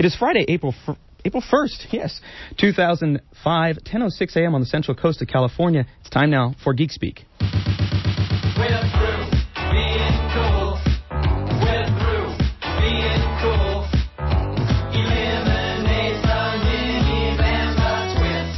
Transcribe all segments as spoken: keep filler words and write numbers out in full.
It is Friday, April f- April first, yes, two thousand five, ten oh six a.m. on the central coast of California. It's time now for Geek Speak. We're through being cool. We're through being cool. Eliminate the minis and the twits.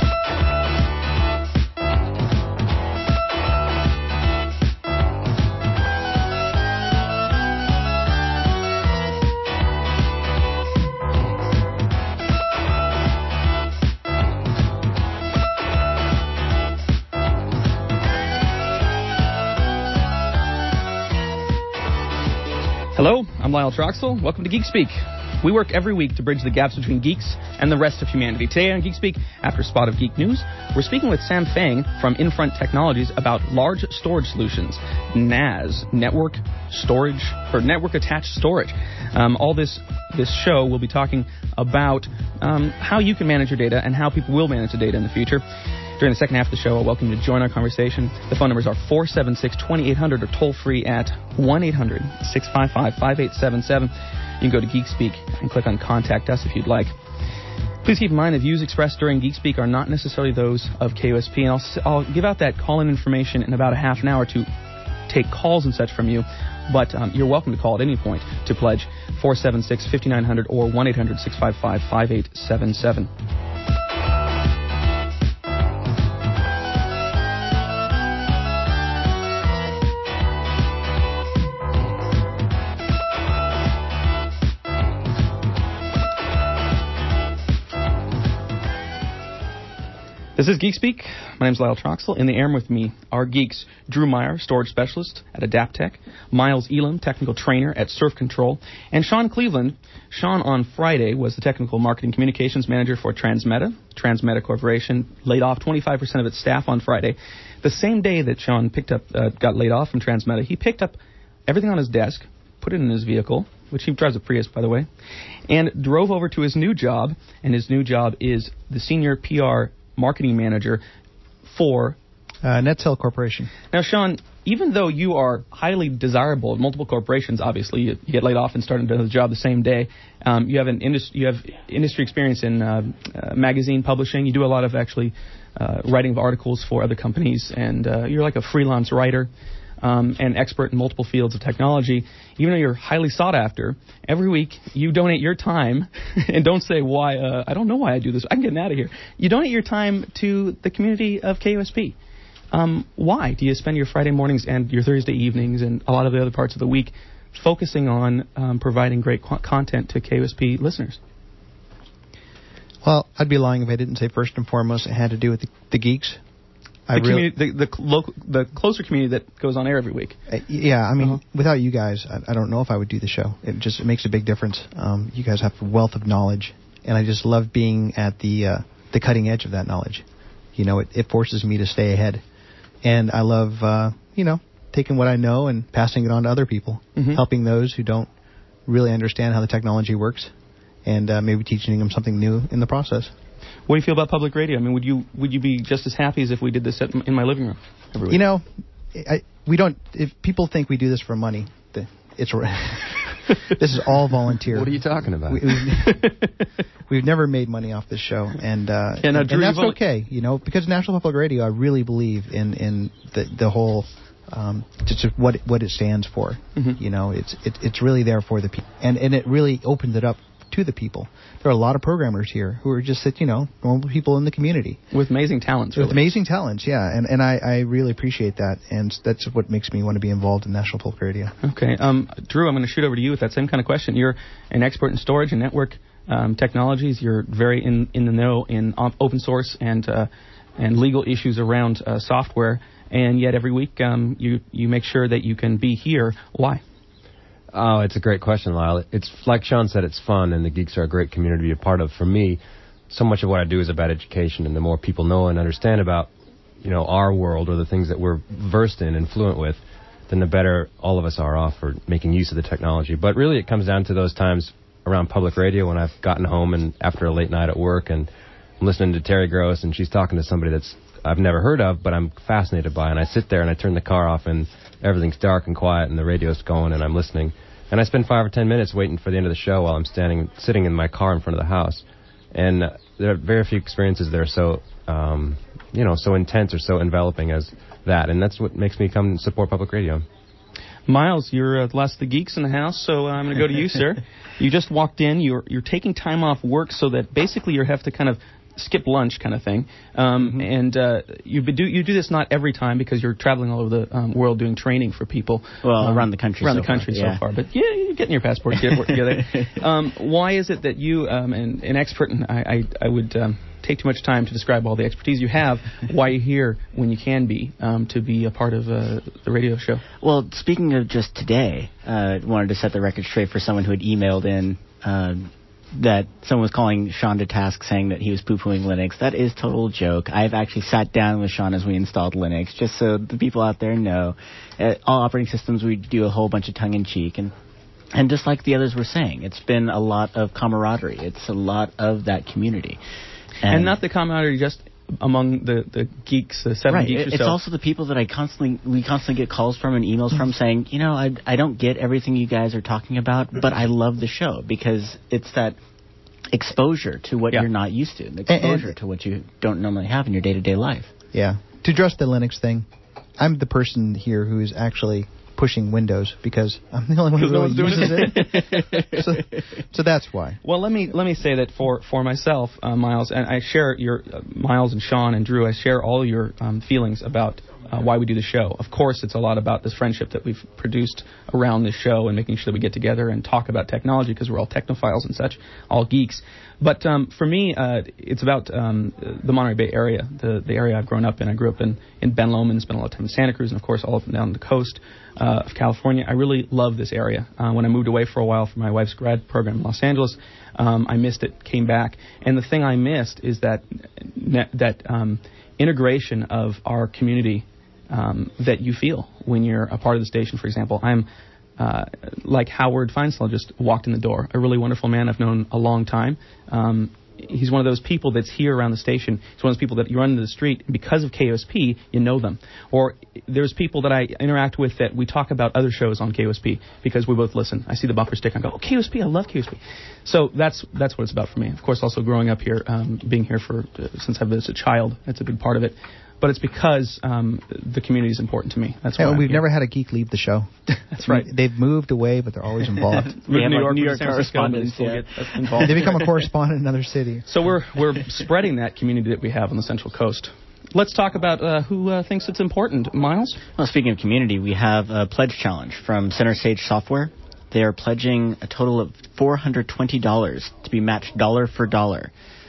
Hello, I'm Lyle Troxel. Welcome to Geek Speak. We work every week to bridge the gaps between geeks and the rest of humanity. Today on Geek Speak, after a spot of geek news, we're speaking with Sam Fang from Infront Technologies about large storage solutions, N A S, network storage, or network attached storage. Um, all this this show will be talking about um, how you can manage your data and how people will manage the data in the future. During the second half of the show, I'll welcome you to join our conversation. The phone numbers are four seven six, two eight hundred or toll free at one eight hundred, six five five, five eight seven seven. You can go to Geek Speak and click on Contact Us if you'd like. Please keep in mind the views expressed during Geek Speak are not necessarily those of K O S P, and I'll, I'll give out that call-in information in about a half an hour to take calls and such from you, but um, you're welcome to call at any point to pledge four seven six, five nine zero zero or one eight hundred, six five five, five eight seven seven. This is Geek Speak. My name is Lyle Troxel. In the air with me are geeks Drew Meyer, storage specialist at Adaptec, Miles Elam, technical trainer at Surf Control, and Sean Cleveland. Sean on Friday was the technical marketing communications manager for Transmeta. Transmeta Corporation laid off twenty-five percent of its staff on Friday. The same day that Sean picked up, uh, got laid off from Transmeta, he picked up everything on his desk, put it in his vehicle, which he drives a Prius, by the way, and drove over to his new job. And his new job is the senior P R marketing manager for uh, NetCell Corporation. Now, Sean, even though you are highly desirable at multiple corporations, obviously you, you get laid off and start another job the same day. Um, you have an indus- you have industry experience in uh, uh, magazine publishing. You do a lot of actually uh, writing of articles for other companies, and uh, you're like a freelance writer. Um, and expert in multiple fields of technology. Even though you're highly sought after, every week you donate your time, and don't say why, uh, I don't know why I do this, I'm getting out of here. You donate your time to the community of K O S P. Um, why do you spend your Friday mornings and your Thursday evenings and a lot of the other parts of the week focusing on um, providing great qu- content to K O S P listeners? Well, I'd be lying if I didn't say first and foremost it had to do with the, the geeks. The, really, the, the, local, the closer community that goes on air every week. Uh, yeah, I mean, uh-huh. without you guys, I, I don't know if I would do the show. It just it makes a big difference. Um, you guys have a wealth of knowledge, and I just love being at the uh, the cutting edge of that knowledge. You know, it, it forces me to stay ahead, and I love uh, you know taking what I know and passing it on to other people, mm-hmm. helping those who don't really understand how the technology works, and uh, maybe teaching them something new in the process. What do you feel about public radio? I mean, would you would you be just as happy as if we did this at, in my living room every week? You know, I, we don't. If people think we do this for money, it's this is all volunteer. What are you talking about? We, we've, we've never made money off this show, and uh, yeah, no, and, Drew, and that's only... okay. You know, because National Public Radio, I really believe in in the the whole. Um, just what what it stands for. Mm-hmm. You know, it's it, it's really there for the people, and and it really opens it up to the people. There are a lot of programmers here who are just, you know, normal people in the community. With amazing talents, really. With amazing talents, yeah. And and I, I really appreciate that. And that's what makes me want to be involved in National Public Radio. Okay. Um, Drew, I'm going to shoot over to you with that same kind of question. You're an expert in storage and network um, technologies. You're very in, in the know in open source and uh, and legal issues around uh, software. And yet every week um, you, you make sure that you can be here. Why? Oh, it's a great question, Lyle. It's like Sean said, it's fun, and the geeks are a great community to be a part of. For me, so much of what I do is about education, and the more people know and understand about, you know, our world or the things that we're versed in and fluent with, then the better all of us are off for making use of the technology. But really, it comes down to those times around public radio when I've gotten home and after a late night at work, and I'm listening to Terry Gross, and she's talking to somebody that's I've never heard of, but I'm fascinated by, and I sit there and I turn the car off, and everything's dark and quiet, and the radio's going, and I'm listening. And I spend five or ten minutes waiting for the end of the show while I'm standing, sitting in my car in front of the house. And uh, there are very few experiences that are so, um, you know, so intense or so enveloping as that. And that's what makes me come and support public radio. Miles, you're uh, the last of the geeks in the house, so uh, I'm going to go to you, sir. You just walked in. You're you're taking time off work so that basically you have to kind of skip lunch kind of thing. Um, mm-hmm. And uh, you do you do this not every time because you're traveling all over the um, world doing training for people. Well, um, around the country Around so the country far, so yeah. far. But yeah, you're getting your passport. Get work together. Um, why is it that you, um, an, an expert, and I, I, I would... Um, take too much time to describe all the expertise you have, why you're here when you can be, um, to be a part of uh, the radio show. Well, speaking of just today, I uh, wanted to set the record straight for someone who had emailed in uh, that someone was calling Sean to task saying that he was poo-pooing Linux. That is total joke. I've actually sat down with Sean as we installed Linux, just so the people out there know. Uh, all operating systems, we do a whole bunch of tongue-in-cheek, and and just like the others were saying, it's been a lot of camaraderie. It's a lot of that community. And, and not the camaraderie just among the, the geeks, the seven right. geeks or it's so. also the people that I constantly, we constantly get calls from and emails from saying, you know, I, I don't get everything you guys are talking about, but I love the show because it's that exposure to what yeah. you're not used to, the exposure and, to what you don't normally have in your day-to-day life. Yeah. To address the Linux thing, I'm the person here who is actually pushing Windows because I'm the only one who really uses it. so, so that's why. Well, let me let me say that for for myself, uh, Miles, and I share your uh, Miles and Sean and Drew. I share all your um, feelings about uh, why we do the show. Of course, it's a lot about this friendship that we've produced around this show and making sure that we get together and talk about technology because we're all technophiles and such, all geeks. But um, for me, uh, it's about um, the Monterey Bay area, the the area I've grown up in. I grew up in, in Ben Lomond, spent a lot of time in Santa Cruz, and, of course, all up and down the coast uh, of California. I really love this area. Uh, when I moved away for a while for my wife's grad program in Los Angeles, um, I missed it, came back. And the thing I missed is that that um, integration of our community um, that you feel when you're a part of the station, for example. I'm Uh, like Howard Feinstein just walked in the door, a really wonderful man I've known a long time. Um, he's one of those people that's here around the station. He's one of those people that you run into the street, and because of K O S P, you know them. Or there's people that I interact with that we talk about other shows on K O S P because we both listen. I see the bumper sticker and I go, oh, K O S P, I love K O S P. So that's that's what it's about for me. Of course, also growing up here, um, being here for uh, since I was a child, that's a big part of it. But it's because um, the community is important to me. That's why yeah, I'm we've here. never had a geek leave the show. That's right. They've moved away, but they're always involved. New Yeah, York, like New New York San Francisco, but they correspondents, still yeah. get involved. They become a correspondent in another city. So we're we're spreading that community that we have on the Central Coast. Let's talk about uh, who uh, thinks it's important. Miles? Well, speaking of community, we have a pledge challenge from Center Stage Software. They are pledging a total of four hundred twenty dollars to be matched dollar for dollar.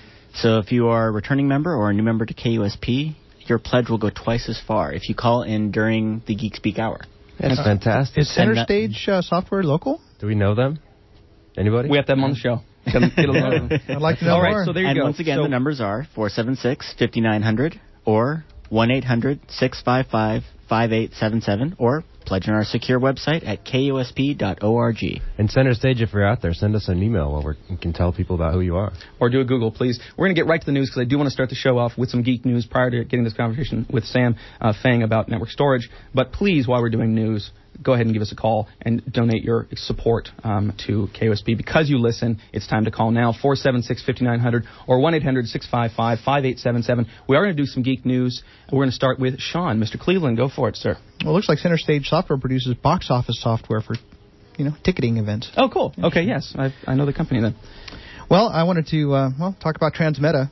So if you are a returning member or a new member to K U S P, your pledge will go twice as far if you call in during the Geek Speak hour. That's fantastic. Is Center And that- Stage uh, Software local? Do we know them? Anybody? We have to have them on the show. Get 'em- get 'em know. I'd like to know All right, more. so there you and go. once again, So- the numbers are four seven six, five nine zero zero or one eight hundred, six five five, five eight seven seven or pledge on our secure website at K U S P dot org. And Center Stage, if you're out there, send us an email where we're, we can tell people about who you are. Or do a Google, please. We're going to get right to the news because I do want to start the show off with some geek news prior to getting this conversation with Sam uh, Fang about network storage. But please, while we're doing news, go ahead and give us a call and donate your support um, to K O S P. Because you listen, it's time to call now, four seven six, five nine zero zero or one eight hundred, six five five, five eight seven seven. We are going to do some geek news. We're going to start with Sean. Mister Cleveland, go for it, sir. Well, it looks like Center Stage Software produces box office software for, you know, ticketing events. Oh, cool. Okay, yes. I, I know the company then. Well, I wanted to, uh, well, talk about Transmeta.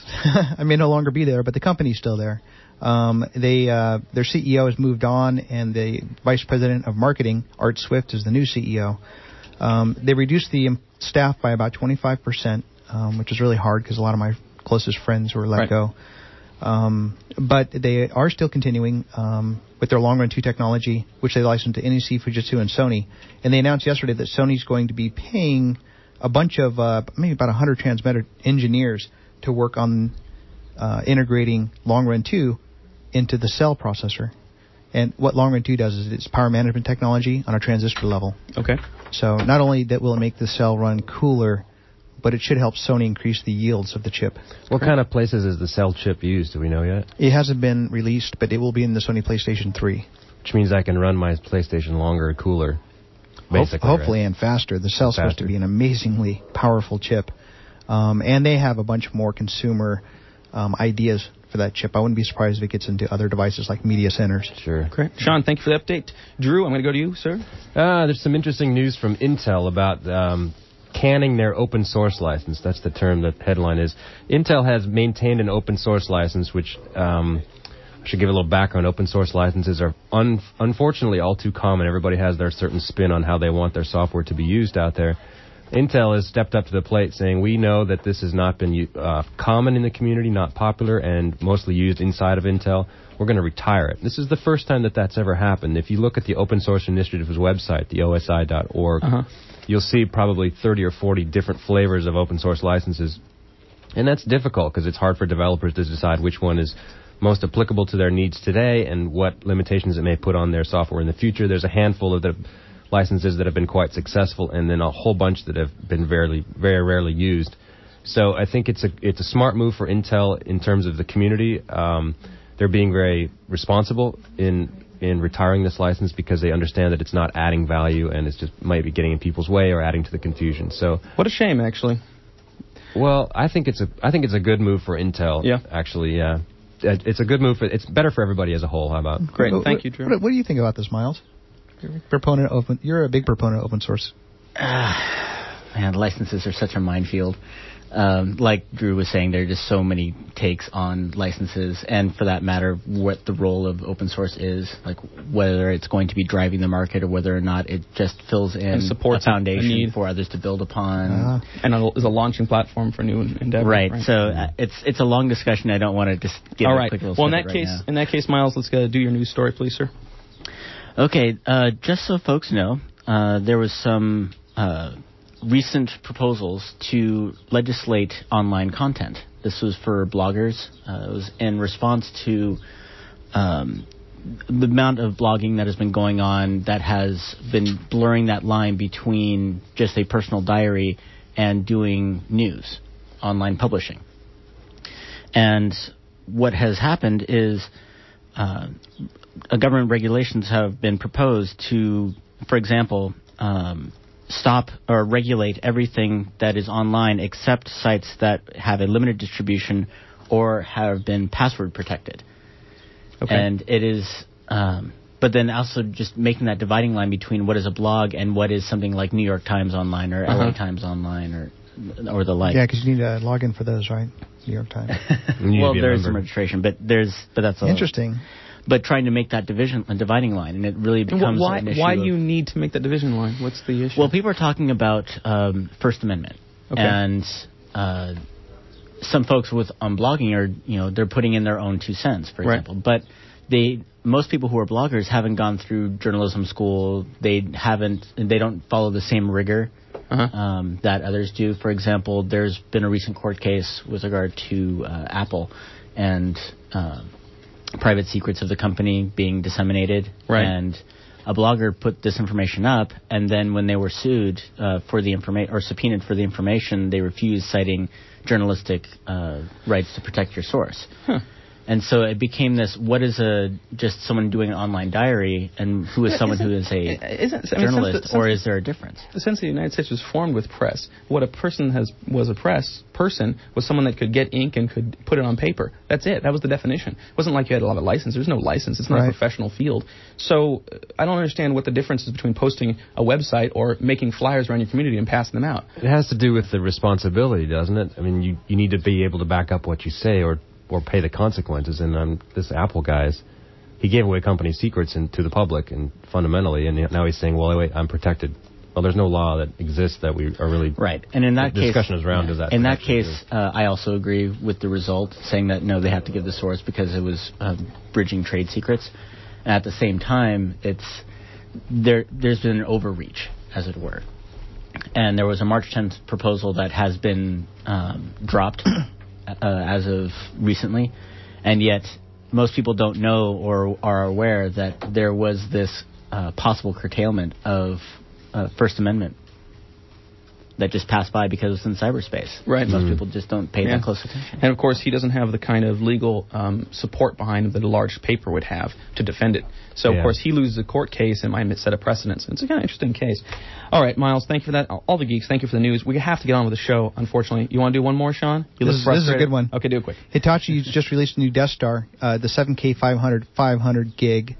I may no longer be there, but the company's still there. Um, they, uh, their C E O has moved on, and the vice president of marketing, Art Swift, is the new C E O. Um, they reduced the um, staff by about twenty-five percent, um, which is really hard because a lot of my closest friends were let Right. go. Um, but they are still continuing um, with their long-run two technology, which they licensed to N E C, Fujitsu, and Sony. And they announced yesterday that Sony's going to be paying a bunch of, uh, maybe about one hundred Transmeta engineers to work on uh, integrating long-run two into the cell processor. And what long-run two does is it's power management technology on a transistor level. Okay. So not only that will it make the cell run cooler, but it should help Sony increase the yields of the chip. What kind of places is the cell chip used? Do we know yet? It hasn't been released, but it will be in the Sony PlayStation three. Which means I can run my PlayStation longer and cooler. basically. Ho- hopefully right? and faster. The cell's supposed to Faster. be an amazingly powerful chip. Um, and they have a bunch more consumer um, ideas for that chip. I wouldn't be surprised if it gets into other devices like media centers. Sure. Great. Sean, thank you for the update. Drew, I'm going to go to you, sir. Uh, there's some interesting news from Intel about um, canning their open source license. That's the term that headline is. Intel has maintained an open source license, which um, I should give a little background. Open source licenses are un- unfortunately all too common. Everybody has their certain spin on how they want their software to be used out there. Intel has stepped up to the plate saying, we know that this has not been uh, common in the community, not popular, and mostly used inside of Intel. We're going to retire it. This is the first time that that's ever happened. If you look at the Open Source Initiative's website, the O S I dot org, Uh-huh. you'll see probably thirty or forty different flavors of open source licenses. And that's difficult because it's hard for developers to decide which one is most applicable to their needs today and what limitations it may put on their software in the future. There's a handful of the licenses that have been quite successful, and then a whole bunch that have been very, very rarely used. So I think it's a it's a smart move for Intel in terms of the community. Um, they're being very responsible in in retiring this license because they understand that it's not adding value and it's just might be getting in people's way or adding to the confusion. So What a shame, actually. well, I think it's a I think it's a good move for Intel. Yeah. Actually, yeah, It- it's a good move for it's better for everybody as a whole. How about? Great. What- Thank what- you, Drew. What, what do you think about this, Miles? You're a proponent of open. You're a big proponent of open source. Man, licenses are such a minefield. Um, like Drew was saying, there are just so many takes on licenses, and for that matter, what the role of open source is, like whether it's going to be driving the market or whether or not it just fills in And supports a a foundation need. for others to build upon. Uh, And a- is a launching platform for new endeavors. right. So uh, it's it's a long discussion. I don't want to just give All a right. quick little Well, in snippet that right case, now. in that case, Miles, let's go do your news story, please, sir. Okay, uh, just so folks know, uh, there was some uh, recent proposals to legislate online content. This was for bloggers. Uh, it was in response to um, the amount of blogging that has been going on that has been blurring that line between just a personal diary and doing news, online publishing. And what has happened is uh, uh, government regulations have been proposed to, for example, um, stop or regulate everything that is online except sites that have a limited distribution or have been password protected. Okay. And it is, um, but then also just making that dividing line between what is a blog and what is something like New York Times Online or L A Uh-huh. Times Online or or the like. yeah, because you need to log in for those, right? New York Times. You need to well, be a there is member. some registration, but there's but that's a, Interesting. But trying to make that division a dividing line, and it really And becomes wh- why an issue. why do of- you need to make that division line? What's the issue? Well, people are talking about um, First Amendment, Okay. and uh, some folks with on blogging are, you know, they're putting in their own two cents, for Right. example. But they, most people who are bloggers haven't gone through journalism school. They haven't, they don't follow the same rigor Uh-huh. um, that others do. For example, there's been a recent court case with regard to uh, Apple and uh, private secrets of the company being disseminated, Right. and a blogger put this information up, and then when they were sued uh, for the information or subpoenaed for the information, they refused, citing journalistic uh, rights to protect your source. Huh. And so it became this: what is a just someone doing an online diary, and who is Yeah, someone who isn't- is a isn't- I mean, journalist, since the- or since is there a difference? Since the United States was formed with press, what a person has was a press person was someone that could get ink and could put it on paper. That's it. That was the definition. It wasn't like you had a lot of license. There's no license. It's not Right. a professional field. So uh, I don't understand what the difference is between posting a website or making flyers around your community and passing them out. It has to do with the responsibility, doesn't it? I mean, you, you need to be able to back up what you say or, or pay the consequences. And um, this Apple guy's, he gave away company secrets in, to the public, and fundamentally, and now he's saying, well, wait, I'm protected. Well, there's no law that exists that we are really... Right, and in that The case, discussion is around, does that In that protect you? case, uh, I also agree with the result, saying that no, they have to give the source because it was um, bridging trade secrets. And at the same time, it's there. There's been an overreach, as it were. And there was a March tenth proposal that has been um, dropped uh, as of recently, and yet most people don't know or are aware that there was this uh, possible curtailment of uh, First Amendment that just pass by because it's in cyberspace. Right. Most Mm. people just don't pay Yeah. that close attention. And of course, he doesn't have the kind of legal um, support behind him that a large paper would have to defend it. So, Yeah. of course, he loses a court case and might set a precedent. It's a kind of interesting case. All right, Miles, thank you for that. All the geeks, thank you for the news. We have to get on with the show, unfortunately. You want to do one more, Sean? You This look is- this is a frustrated. good one. Okay, do it quick. Hitachi just released a new Death Star, uh, the seven K five hundred five hundred gig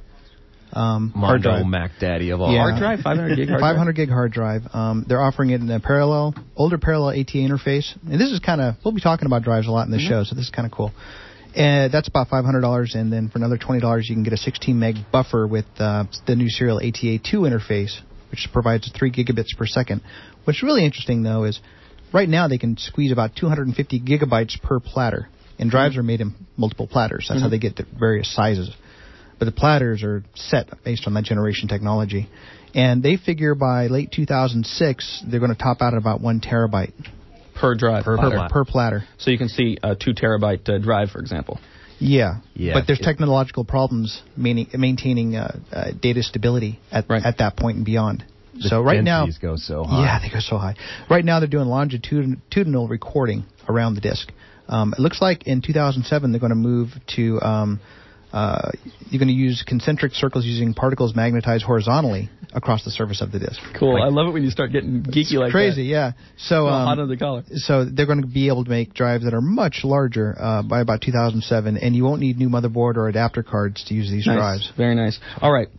um, hard Mondo drive. Mac Daddy of all. Yeah. Hard drive, five hundred gig hard drive? five hundred gig hard drive. Um, they're offering it in a parallel, older parallel A T A interface. And this is kind of, we'll be talking about drives a lot in the Mm-hmm. show, so this is kind of cool. And that's about five hundred dollars, and then for another twenty dollars, you can get a sixteen meg buffer with uh, the new serial A T A two interface, which provides three gigabits per second. What's really interesting, though, is right now they can squeeze about two hundred fifty gigabytes per platter, and drives are made in multiple platters. That's Mm-hmm. how they get the various sizes. But the platters are set based on that generation technology. And they figure by late two thousand six, they're going to top out at about one terabyte Per drive. per, platter. per platter. So you can see a two terabyte uh, drive, for example. Yeah. Yeah. But there's It- technological problems meaning, maintaining uh, uh, data stability at, Right. at that point and beyond. The So right now, densities go so high. yeah, they go so high. Right now, they're doing longitudinal recording around the disk. Um, it looks like in two thousand seven they're going to move to um, uh, you're going to use concentric circles using particles magnetized horizontally across the surface of the disk. Cool. Like, I love it when you start getting geeky it's like crazy, that. yeah. So Well, um, hot under the collar. so they're going to be able to make drives that are much larger uh, by about two thousand seven, and you won't need new motherboard or adapter cards to use these Nice. drives. Very nice. All right.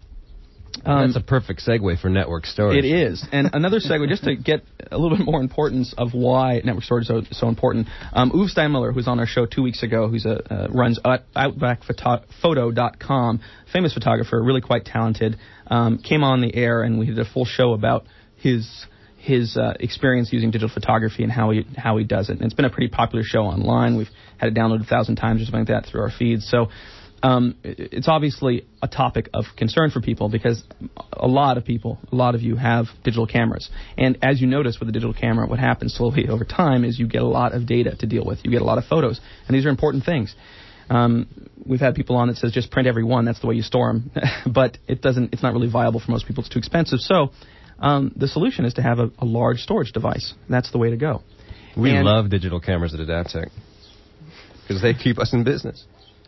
Um, That's a perfect segue for network storage. It is. And another segue, just to get a little bit more importance of why network storage is so, so important. Um, Uwe Steinmiller, who's on our show two weeks ago, who's a, uh, runs out, outback photo dot com, famous photographer, really quite talented, um, came on the air and we did a full show about his his uh, experience using digital photography and how he how he does it. And it's been a pretty popular show online. We've had it downloaded a thousand times or something like that through our feeds. So Um, it's obviously a topic of concern for people because a lot of people, a lot of you have digital cameras. And as you notice with a digital camera, what happens slowly over time is you get a lot of data to deal with. You get a lot of photos. And these are important things. Um, we've had people on that says just print every one. That's the way you store them. But it doesn't. It's not really viable for most people. It's too expensive. So um, the solution is to have a, a large storage device. That's the way to go. We And- love digital cameras at Adaptec because they keep us in business.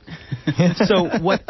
So what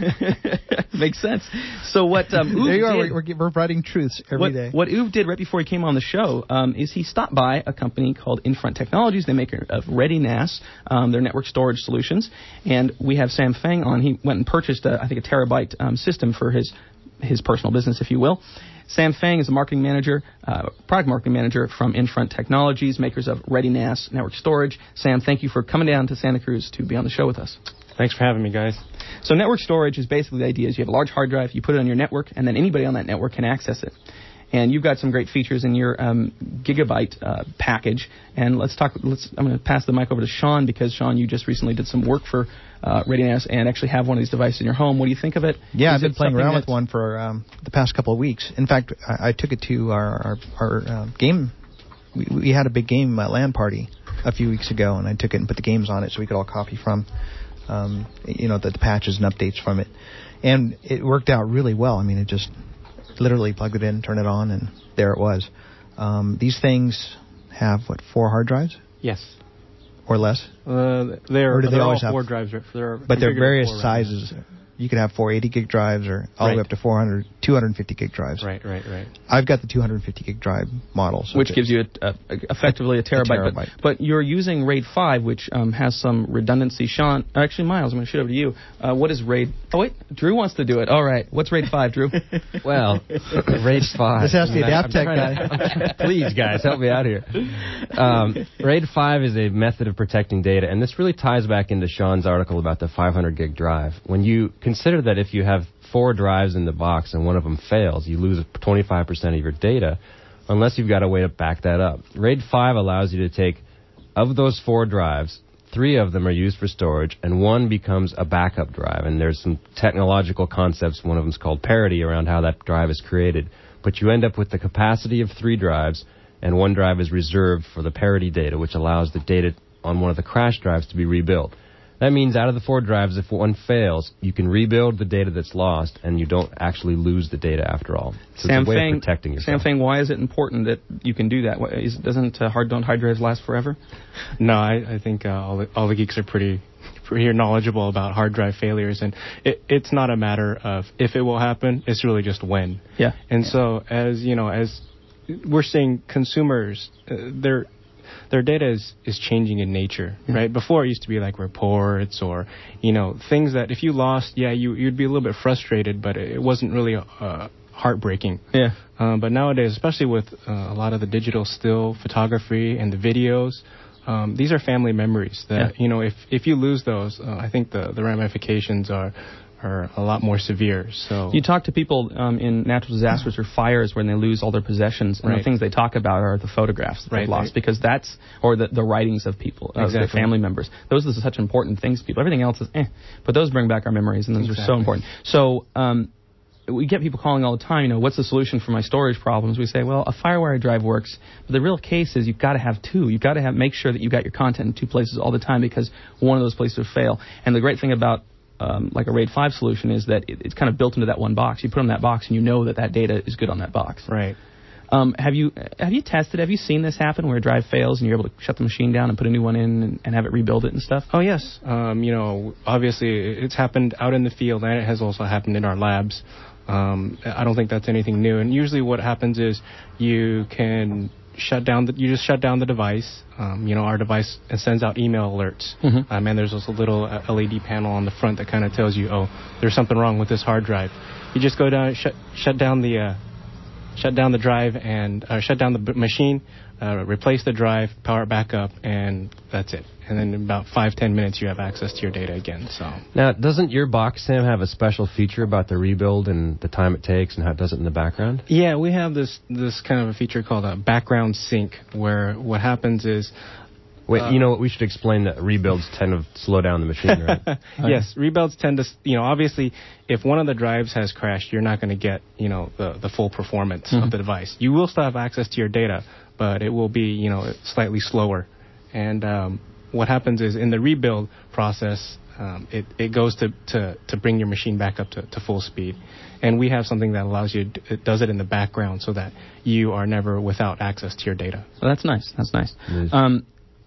makes sense? So what um, Uwe There you are. did, We're, we're, we're writing truths every what, day. what Uwe did right before he came on the show um, is he stopped by a company called Infront Technologies. They make of Ready N A S, um, their network storage solutions, and we have Sam Feng on. He went and purchased, a, I think, a terabyte um, system for his his personal business, if you will. Sam Feng is a marketing manager, uh, product marketing manager from Infront Technologies, makers of Ready N A S network storage. Sam, thank you for coming down to Santa Cruz to be on the show with us. Thanks for having me, guys. So network storage is basically the idea is you have a large hard drive, you put it on your network, and then anybody on that network can access it. And you've got some great features in your um, gigabyte uh, package. And let's talk. Let's. I'm going to pass the mic over to Sean because Sean, you just recently did some work for uh, Ready N A S and actually have one of these devices in your home. What do you think of it? Yeah, Is I've been it playing something around with that- one for um, the past couple of weeks. In fact, I, I took it to our our, our uh, game. We, we had a big game uh, LAN party a few weeks ago, and I took it and put the games on it so we could all copy from, um, you know, the, the patches and updates from it. And it worked out really well. I mean, it just literally plugged it in, turned it on, and there it was. Um, these things have, what, four hard drives Yes. or less? Uh, they're Or do they they're always all have- four drives. right? They're But they're configured various four right now. sizes. You could have four eighty gig drives or all the way Right. up to four hundred, two hundred fifty gig drives. Right, right, right. I've got the two hundred fifty gig drive model. So which it's- gives you a, a, effectively a terabyte, terabyte. But, but you're using RAID five, which um, has some redundancy. Sean, actually, Miles, I'm going to shoot over to you. Uh, what is RAID? Oh wait, Drew wants to do it. All right, what's RAID five, Drew? Well, RAID five. This has to be I'm Adaptec trying guy. to- Please, guys, help me out here. Um, RAID five is a method of protecting data, and this really ties back into Sean's article about the five hundred gig drive. When you consider that if you have four drives in the box and one of them fails, you lose twenty-five percent of your data unless you've got a way to back that up. RAID five allows you to take, of those four drives, three of them are used for storage, and one becomes a backup drive. And there's some technological concepts. One of them is called parity around how that drive is created. But you end up with the capacity of three drives, and one drive is reserved for the parity data, which allows the data on one of the crash drives to be rebuilt. That means out of the four drives, if one fails, you can rebuild the data that's lost, and you don't actually lose the data after all. So Sam it's a way Fang, of protecting Sam yourself. Fang, why is it important that you can do that? What, is, doesn't uh, hard don't hard drives last forever? No, I, I think uh, all, the, all the geeks are pretty pretty knowledgeable about hard drive failures, and it, it's not a matter of if it will happen. It's really just when. Yeah. And yeah. so, as you know, as we're seeing consumers, uh, they're their data is, is changing in nature, yeah. right? Before it used to be like reports or, you know, things that if you lost, yeah, you, you'd be a little bit frustrated, but it wasn't really uh, heartbreaking. Yeah. Um, but nowadays, especially with uh, a lot of the digital still photography and the videos, um, these are family memories that, yeah. you know, if, if you lose those, uh, I think the, the ramifications are are a lot more severe. So you talk to people um, in natural disasters or fires when they lose all their possessions, and right. the things they talk about are the photographs that right, they've lost, right. because that's, or the, the writings of people, of exactly. their family members. Those are such important things to people. Everything else is eh, but those bring back our memories, and those exactly. are so important. So um, we get people calling all the time, you know, what's the solution for my storage problems? We say, well, a FireWire drive works, but the real case is you've got to have two. You've got to have make sure that you've got your content in two places all the time, because one of those places will fail. And the great thing about Um, like a RAID five solution is that it, it's kind of built into that one box. You put it in that box, and you know that that data is good on that box. Right. Um, have you have you tested? Have you seen this happen where a drive fails and you're able to shut the machine down and put a new one in and, and have it rebuild it and stuff? Oh yes. Um, you know, obviously it's happened out in the field, and it has also happened in our labs. Um, I don't think that's anything new. And usually, what happens is you can shut down the, you just shut down the device. Um, you know, our device sends out email alerts. Mm-hmm. Um, and there's also a little uh, L E D panel on the front that kind of tells you, oh, there's something wrong with this hard drive. You just go down, shut shut down the uh, shut down the drive and uh, shut down the b- machine, uh, replace the drive, power it back up, and that's it. And then in about five ten minutes, you have access to your data again. So now, doesn't your box, Sam, have a special feature about the rebuild and the time it takes and how it does it in the background? yeah, we have this this kind of a feature called a background sync, where what happens is. Wait, Uh, you know what? We should explain that rebuilds tend to slow down the machine, right? Yes, rebuilds tend to, you know, obviously, if one of the drives has crashed, you're not going to get, you know, the, the full performance Mm-hmm. of the device. You will still have access to your data, but it will be, you know, slightly slower. And um, what happens is in the rebuild process, um, it, it goes to, to, to bring your machine back up to, to full speed. And we have something that allows you, it does it in the background so that you are never without access to your data. So that's nice. That's nice. It is. Um,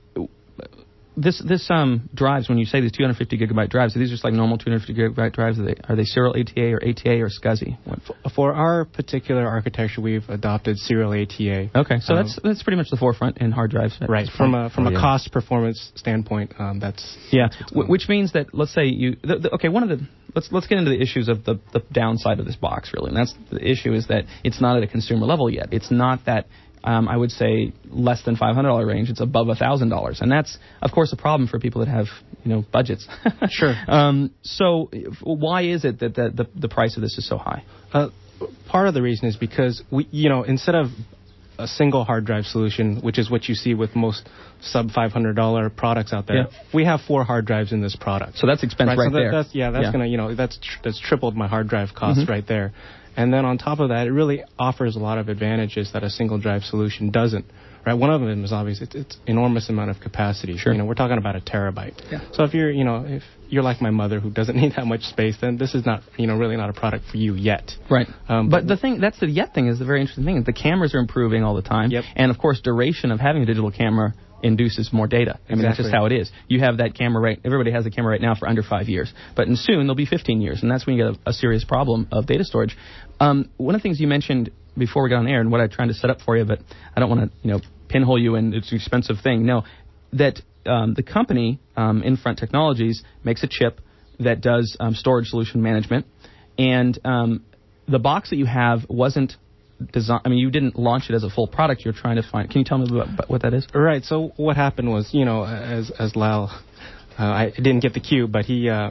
This this um drives, when you say these two hundred fifty gigabyte drives, are these just like normal two hundred fifty gigabyte drives? Are they are they serial A T A or A T A or SCSI? What? For our particular architecture, we've adopted serial A T A. Okay, so Um, that's that's pretty much the forefront in hard drives. at Right. this From point. a from Oh, a yeah. cost performance standpoint, um, that's Yeah, that's what's w- going which means that let's say you the, the, okay, one of the let's let's get into the issues of the the downside of this box really, and that's the issue is that it's not at a consumer level yet. It's not that. Um, I would say less than five hundred dollars range. It's above one thousand dollars. And that's, of course, a problem for people that have, you know, budgets. Sure. Um, so if- why is it that the, the, the price of this is so high? Uh, part of the reason is because we, you know, instead of a single hard drive solution, which is what you see with most sub five hundred dollars products out there, Yeah. we have four hard drives in this product. So that's expense right, so that, there. That's, yeah, that's Yeah. gonna, you know, that's tr- that's tripled my hard drive cost Mhm. right there. And then on top of that, it really offers a lot of advantages that a single drive solution doesn't. Right, one of them is obviously it's, it's enormous amount of capacity. Sure. You know, we're talking about a terabyte. Yeah. So if you're, you know, if you're like my mother who doesn't need that much space, then this is not, you know, really not a product for you yet. Right. Um, but the thing, that's the yet thing is the very interesting thing. The cameras are improving all the time. Yep. And, of course, duration of having a digital camera induces more data. I mean, that's just Exactly. how it is. You have that camera right, everybody has a camera right now for under five years. But in soon, there'll be fifteen years, and that's when you get a, a serious problem of data storage. Um, one of the things you mentioned before we got on air, and what I'm trying to set up for you, but I don't want to, you know, pinhole you in, it's an expensive thing. No, that um, the company, um, Infront Technologies, makes a chip that does um, storage solution management, and um, the box that you have wasn't design. I mean, you didn't launch it as a full product. You're trying to find. Can you tell me about what that is? Right. So what happened was, you know, as as Lal, uh, I didn't get the cue, but he, uh,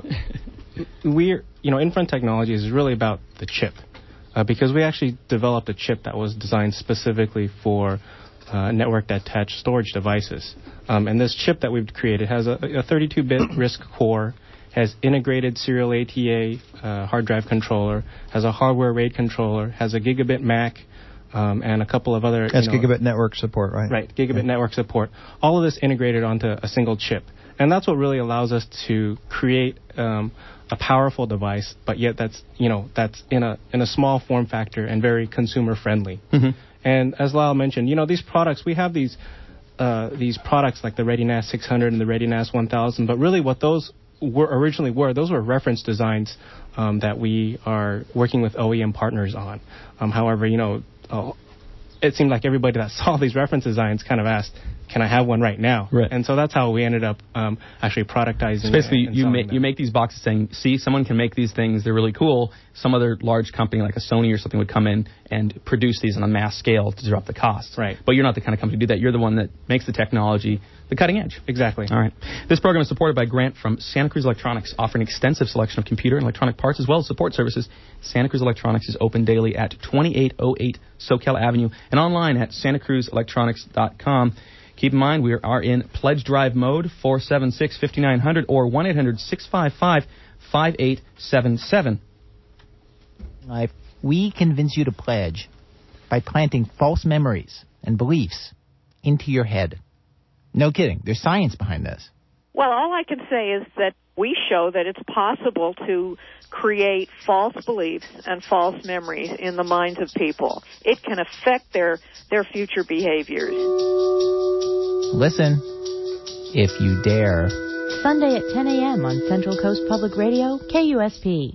we're, you know, Infront Technologies is really about the chip, uh, because we actually developed a chip that was designed specifically for uh, networked attached storage devices. Um, and this chip that we've created has a, a thirty-two bit RISC core, has integrated serial A T A uh, hard drive controller, has a hardware RAID controller, has a gigabit M A C, um, and a couple of other. That's you know, gigabit network support, right? Right, gigabit Right. network support. All of this integrated onto a single chip. And that's what really allows us to create um, a powerful device, but yet that's, you know, that's in a in a small form factor and very consumer friendly. Mhm. And as Lyle mentioned, you know, these products, we have these uh, these products like the ReadyNAS six hundred and the ReadyNAS one thousand, but really what those were originally were, those were reference designs um, that we are working with O E M partners on. Um, however, you know, uh, it seemed like everybody that saw these reference designs kind of asked, can I have one right now? Right. And so that's how we ended up um, actually productizing. So basically, and, and you selling make them. you make these boxes saying, "See, someone can make these things. They're really cool." Some other large company like a Sony or something would come in and produce these on a mass scale to drop the costs. Right. But you're not the kind of company to do that. You're the one that makes the technology the cutting edge. Exactly. All right. This program is supported by a grant from Santa Cruz Electronics, offering extensive selection of computer and electronic parts as well as support services. Santa Cruz Electronics is open daily at twenty-eight oh eight SoCal Avenue and online at santa cruz electronics dot com. Keep in mind, we are in pledge drive mode, four seven six, five nine zero zero or one eight hundred, six five five, five eight seven seven. Life, we convince you to pledge by planting false memories and beliefs into your head. No kidding. There's science behind this. Well, all I can say is that we show that it's possible to create false beliefs and false memories in the minds of people. It can affect their, their future behaviors. Listen, if you dare. Sunday at ten a.m. on Central Coast Public Radio, K U S P.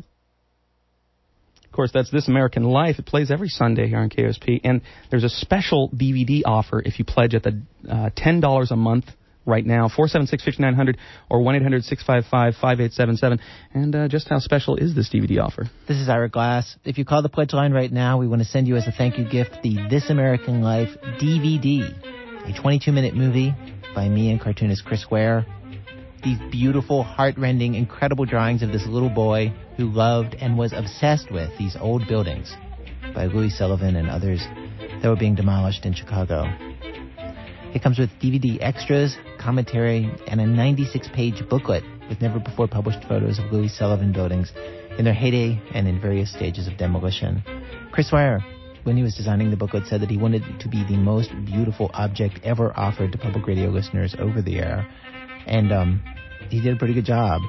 Of course, that's This American Life. It plays every Sunday here on K U S P. And there's a special D V D offer if you pledge at the uh, ten dollars a month right now, four seven six, five nine zero zero or one eight hundred, six five five, five eight seven seven. And uh, just how special is this D V D offer? This is Ira Glass. If you call the pledge line right now, we want to send you as a thank you gift the This American Life D V D, a twenty-two minute movie by me and cartoonist Chris Ware. These beautiful, heart-rending, incredible drawings of this little boy who loved and was obsessed with these old buildings by Louis Sullivan and others that were being demolished in Chicago. It comes with D V D extras, commentary, and a ninety-six page booklet with never-before-published photos of Louis Sullivan buildings in their heyday and in various stages of demolition. Chris Ware, when he was designing the booklet, said that he wanted it to be the most beautiful object ever offered to public radio listeners over the air. And um, he did a pretty good job.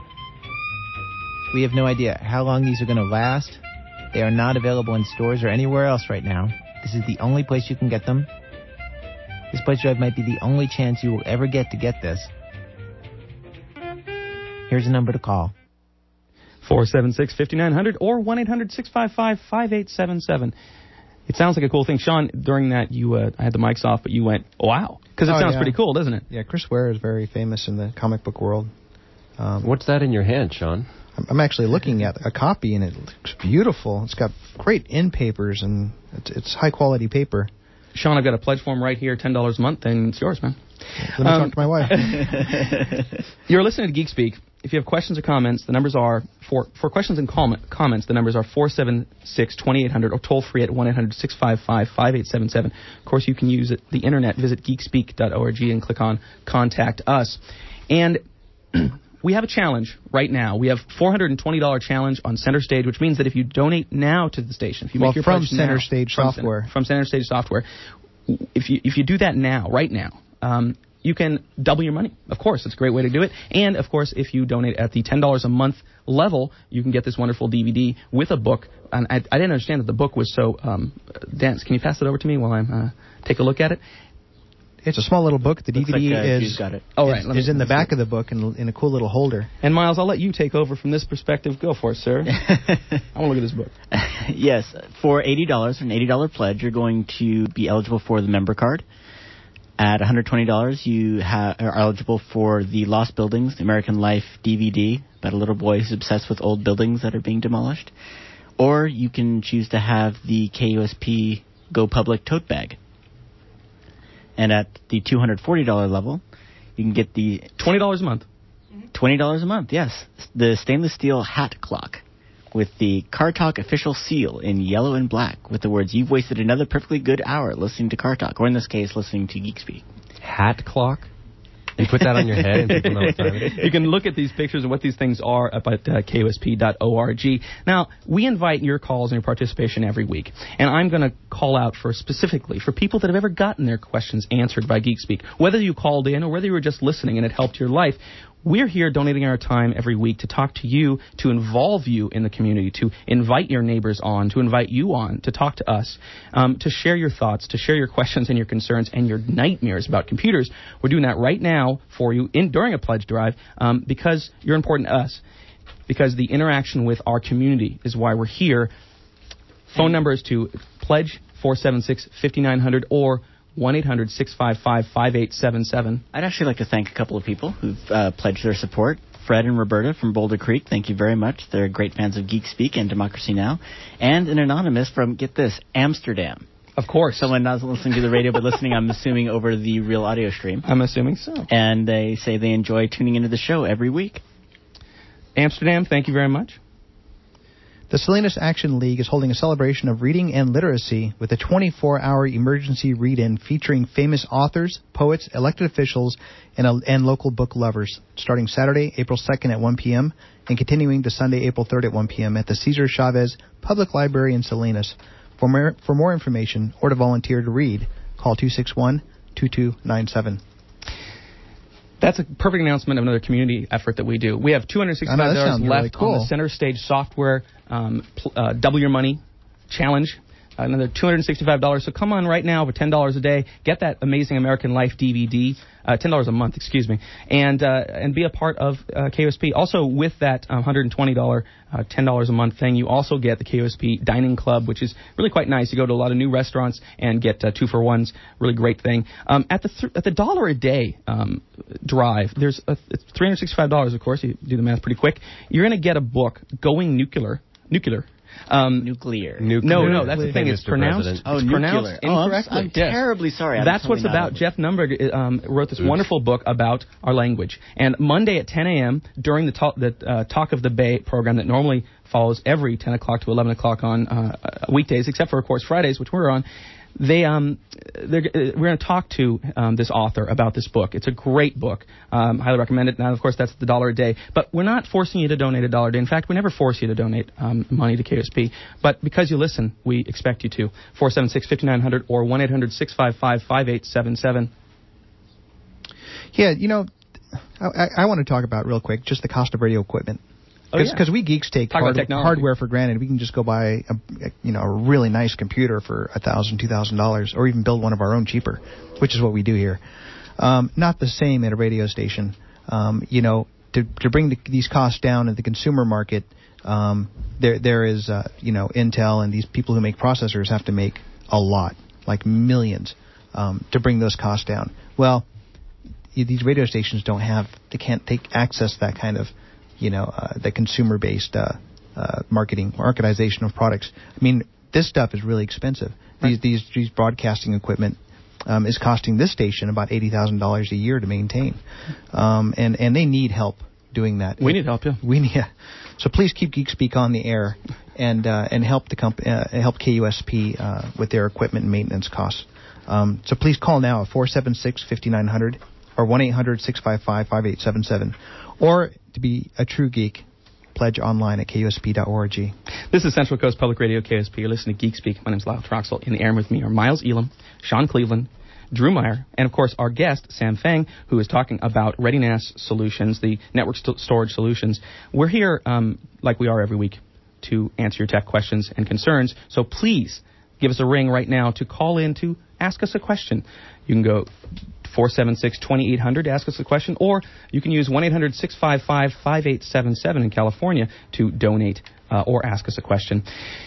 We have no idea how long these are going to last. They are not available in stores or anywhere else right now. This is the only place you can get them. This pledge drive might be the only chance you will ever get to get this. Here's a number to call. four seven six, five nine zero zero or one eight hundred, six five five, five eight seven seven. It sounds like a cool thing. Sean, during that, you uh, I had the mics off, but you went, wow. Because it Oh, sounds yeah. pretty cool, doesn't it? Yeah, Chris Ware is very famous in the comic book world. Um, What's that in your hand, Sean? I'm- I'm actually looking at a copy, and it looks beautiful. It's got great end papers, and it's, it's high-quality paper. Sean, I've got a pledge form right here, ten dollars a month, and it's yours, man. Let me Um, talk to my wife. You're listening to Geek Speak. If you have questions or comments, the numbers are, for, for questions and com- comments, the numbers are four seven six, two eight zero zero or toll free at one eight hundred, six five five, five eight seven seven. Of course, you can use it, the internet. Visit geekspeak dot org and click on Contact Us. And we have a challenge right now. We have four hundred twenty dollars challenge on Center Stage, which means that if you donate now to the station, if you Well, make your from pledge Center now, Stage from Software. Center, from Center Stage Software, if you if you do that now, right now, um, you can double your money. Of course, it's a great way to do it. And, of course, if you donate at the ten dollars a month level, you can get this wonderful D V D with a book. And I, I didn't understand that the book was so um, dense. Can you pass it over to me while I uh, take a look at it? It's a small little book. The Looks D V D like, uh, is, Hugh's got it. Oh, right. is, Let me- is in the let me back see. of the book in, in a cool little holder. And, Miles, I'll let you take over from this perspective. Go for it, sir. I want to look at this book. Yes, for eighty dollars, an eighty dollars pledge, you're going to be eligible for the member card. At one hundred twenty dollars, you ha- are eligible for the Lost Buildings, the American Life D V D, about a little boy who's obsessed with old buildings that are being demolished. Or you can choose to have the K U S P Go Public tote bag. And at the two hundred forty dollars level, you can get the twenty dollars a month. twenty dollars a month, yes. The stainless steel hat clock with the Car Talk official seal in yellow and black with the words, "You've wasted another perfectly good hour listening to Car Talk," or in this case, listening to Geek Speak. Hat clock? You put that on your head and people know what time it is. You can look at these pictures and what these things are up at uh, K U S P dot org. Now, we invite your calls and your participation every week, and I'm going to call out for specifically for people that have ever gotten their questions answered by GeekSpeak, whether you called in or whether you were just listening and it helped your life. We're here donating our time every week to talk to you, to involve you in the community, to invite your neighbors on, to invite you on, to talk to us, um, to share your thoughts, to share your questions and your concerns and your nightmares about computers. We're doing that right now for you in during a pledge drive um, because you're important to us, because the interaction with our community is why we're here. Phone number is to pledge four seven six, five nine zero zero or one eight hundred, six five five, five eight seven seven. I'd actually like to thank a couple of people who've uh, pledged their support. Fred and Roberta from Boulder Creek, thank you very much. They're great fans of Geek Speak and Democracy Now! And an anonymous from, get this, Amsterdam. Of course. Someone not listening to the radio but listening, I'm assuming, over the real audio stream. I'm assuming so. And they say they enjoy tuning into the show every week. Amsterdam, thank you very much. The Salinas Action League is holding a celebration of reading and literacy with a twenty-four hour emergency read-in featuring famous authors, poets, elected officials, and, uh, and local book lovers, starting Saturday, April second at one p.m. and continuing to Sunday, April third at one p.m. at the Cesar Chavez Public Library in Salinas. For more, for more information or to volunteer to read, call two six one, two two nine seven. That's a perfect announcement of another community effort that we do. We have two hundred sixty-five dollars I know, that sounds left really cool. on the Center Stage Software um, pl- uh, Double Your Money Challenge. Uh, another two hundred sixty-five dollars. So come on right now for ten dollars a day. Get that Amazing American Life D V D. Uh, ten dollars a month, excuse me. And uh, and be a part of uh, K U S P. Also, with that um, one hundred twenty dollars, uh, ten dollars a month thing, you also get the K U S P Dining Club, which is really quite nice. You go to a lot of new restaurants and get uh, two for ones. Really great thing. Um, at the th- at the dollar a day um, drive, there's a, it's three hundred sixty-five dollars, of course. You do the math pretty quick. You're going to get a book, Going Nuclear. Nuclear. Um, nuclear. nuclear. No, no, that's the thing. Hey, It's Mister pronounced. President. Oh, it's nuclear. pronounced Oh, I'm- incorrectly. I'm, Yes. terribly sorry. I'm That's totally what's not about. over. Jeff Nunberg um, wrote this Oops. wonderful book about our language. And Monday at ten a.m. during the talk, the uh, Talk of the Bay program that normally follows every ten o'clock to eleven o'clock on uh, weekdays, except for of course Fridays, which we're on. They um, they're, uh, we're going to talk to um, this author about this book. It's a great book. Um, highly recommend it. Now, of course, that's the dollar a day. But we're not forcing you to donate a dollar a day. In fact, we never force you to donate um, money to K U S P. But because you listen, we expect you to. four seven six, five nine zero zero or one eight hundred, six five five, five eight seven seven. Yeah, you know, I, I, I want to talk about real quick just the cost of radio equipment. Because Oh, yeah. we geeks take Talk about hard, technology. hardware for granted. We can just go buy a, a you know a really nice computer for a thousand, two thousand dollars, or even build one of our own cheaper, which is what we do here. Um, not the same at a radio station. Um, you know, to to bring the, these costs down in the consumer market, um, there there is uh, you know Intel and these people who make processors have to make a lot, like millions, um, to bring those costs down. Well, these radio stations don't have, they can't take access that kind of, you know, uh, the consumer-based uh, uh, marketing, marketization of products. I mean, this stuff is really expensive. Right. These these these broadcasting equipment um, is costing this station about eighty thousand dollars a year to maintain, um, and and they need help doing that. We need help, yeah. We need. Yeah. So please keep GeekSpeak on the air and uh, and help the comp- uh, help K U S P uh, with their equipment and maintenance costs. Um, so please call now at four seven six, five nine zero zero or one eight hundred, six five five, five eight seven seven. Or to be a true geek, pledge online at K U S P dot org. This is Central Coast Public Radio, K S P. You're listening to Geek Speak. My name is Lyle Troxel. In the air with me are Miles Elam, Sean Cleveland, Drew Meyer, and of course our guest, Sam Feng, who is talking about ReadyNAS Solutions, the network st- storage solutions. We're here, um, like we are every week, to answer your tech questions and concerns. So please give us a ring right now to call in to ask us a question. You can go four seven six, two eight zero zero to ask us a question, or you can use one eight hundred, six five five, five eight seven seven in California to donate uh, or ask us a question.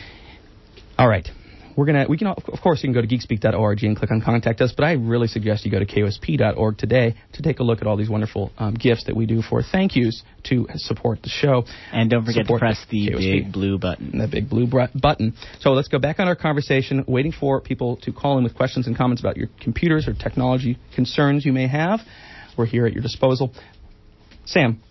All right. We're gonna. We can, of course, you can go to geekspeak dot org and click on Contact Us, but I really suggest you go to K U S P dot org today to take a look at all these wonderful um, gifts that we do for thank yous to support the show. And don't forget to Support press the K U S P. big blue button. The big blue br- button. So let's go back on our conversation, waiting for people to call in with questions and comments about your computers or technology concerns you may have. We're here at your disposal. Sam,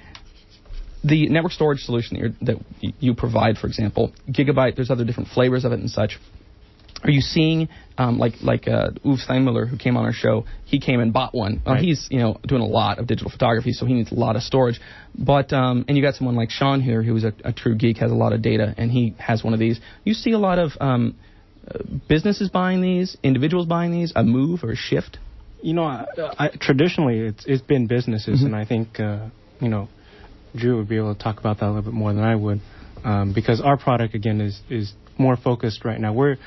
the network storage solution that, you're, that you provide, for example, Gigabyte, there's other different flavors of it and such. Are you seeing, um, like like uh, Uwe Steinmiller, who came on our show, he came and bought one. Uh, Right. He's, you know, doing a lot of digital photography, so he needs a lot of storage. But, um, and you got someone like Sean here, who's a, a true geek, has a lot of data, and he has one of these. You see a lot of um, uh, businesses buying these, individuals buying these, a move or a shift? You know, I, I, traditionally it's it's been businesses, Mhm. and I think uh, you know, Drew would be able to talk about that a little bit more than I would, um, because our product again is is more focused right now. We're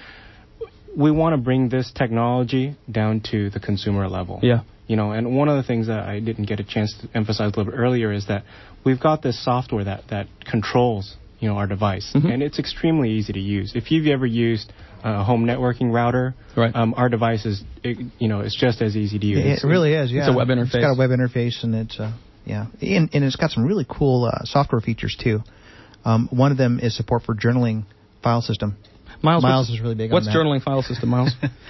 we want to bring this technology down to the consumer level. Yeah. You know, and one of the things that I didn't get a chance to emphasize a little bit earlier is that we've got this software that that controls, you know, our device, Mhm. and it's extremely easy to use. If you've ever used a home networking router, Right. um, our device is, it, you know, it's just as easy to use. It really is, yeah. It's a web interface. It's got a web interface, and it's, uh, yeah. And, and it's got some really cool uh, software features, too. Um, one of them is support for journaling file system. Miles, Miles what's- is really big What's on that. journaling file system, Miles?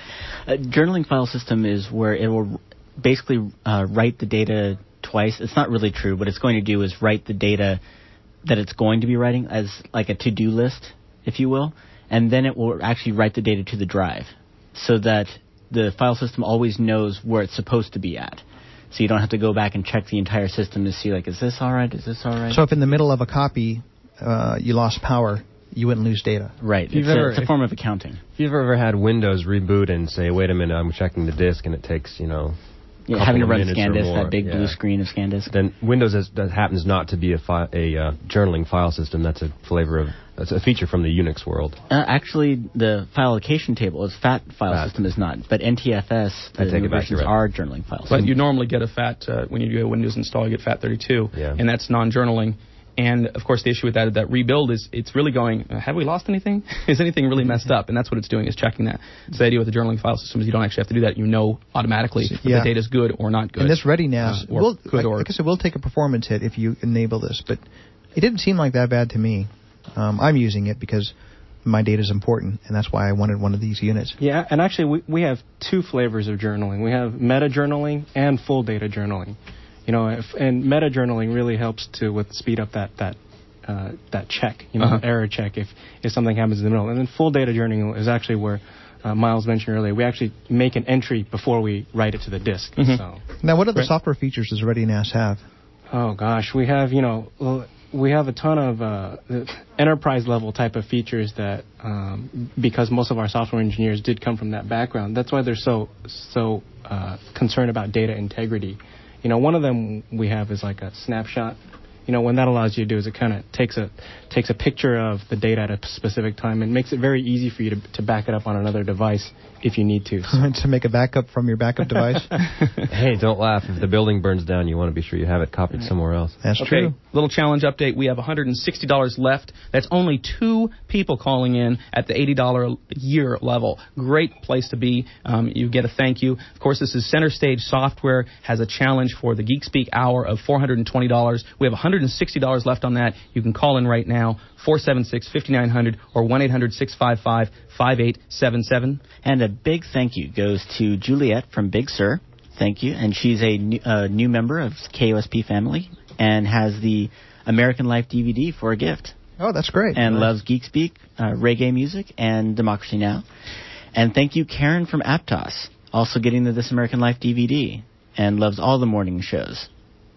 A journaling file system is where it will basically uh, write the data twice. It's not really true. What it's going to do is write the data that it's going to be writing as like a to-do list, if you will, and then it will actually write the data to the drive so that the file system always knows where it's supposed to be at. So you don't have to go back and check the entire system to see, like, is this all right? Is this all right? So if in the middle of a copy uh, you lost power, you wouldn't lose data. Right. you've It's a, ever- it's a form of accounting. If you've ever had Windows reboot and say, wait a minute, I'm checking the disk, and it takes, you know, Yeah, couple having to of run minutes or ScanDisk, more, that big yeah. blue screen of ScanDisk. then Windows has, that happens not to be a, fi- a uh, journaling file system. That's a flavor of, that's a feature from the Unix world. Uh, actually, the file allocation table is FAT file FAT. system is not, but N T F S, I the take new it back, versions you're right. are journaling files. But you normally get a FAT, uh, when you do a Windows install, you get FAT thirty-two, Yeah. and that's non-journaling. And, of course, the issue with that that rebuild is it's really going, uh, have we lost anything? Is anything really messed up? And that's what it's doing, is checking that. So the idea with the journaling file system is you don't actually have to do that. You know automatically if Yeah. the data's good or not good. And this ReadyNAS, Uh, or will, good I, or- I guess it will take a performance hit if you enable this, but it didn't seem like that bad to me. Um, I'm using it because my data is important, and that's why I wanted one of these units. Yeah, and actually we, we have two flavors of journaling. We have meta journaling and full data journaling. You know, if, and meta journaling really helps to with speed up that that uh, that check, you know, Uh-huh. error check if if something happens in the middle. And then full data journaling is actually where uh, Miles mentioned earlier. We actually make an entry before we write it to the disk. Mhm. So, Now, what other Right. software features does ReadyNAS have? oh gosh, we have you know. Well, we have a ton of uh, enterprise level type of features that, um, because most of our software engineers did come from that background, that's why they're so so uh, concerned about data integrity. You know, one of them we have is like a snapshot. You know, what that allows you to do is it kind of takes a takes a picture of the data at a specific time and makes it very easy for you to to back it up on another device if you need to. So, To make a backup from your backup device? Hey, don't laugh. If the building burns down, you want to be sure you have it copied somewhere else. That's Okay, true. little challenge update. We have one hundred sixty dollars left. That's only two people calling in at the eighty dollars a year level. Great place to be. Um, you get a thank you. Of course, this is Center Stage Software, has a challenge for the Geek Speak Hour of four hundred twenty dollars. We have one hundred sixty dollars left on that. You can call in right now, four seven six, five nine zero zero or one eight hundred, six five five, five eight seven seven. And a big thank you goes to Juliet from Big Sur. Thank you. And she's a new, uh, new member of K O S P family and has the American Life D V D for a gift. Oh, that's great. And Nice. loves Geek Speak, uh, reggae music, and Democracy Now! And thank you, Karen from Aptos, also getting the This American Life D V D and loves all the morning shows.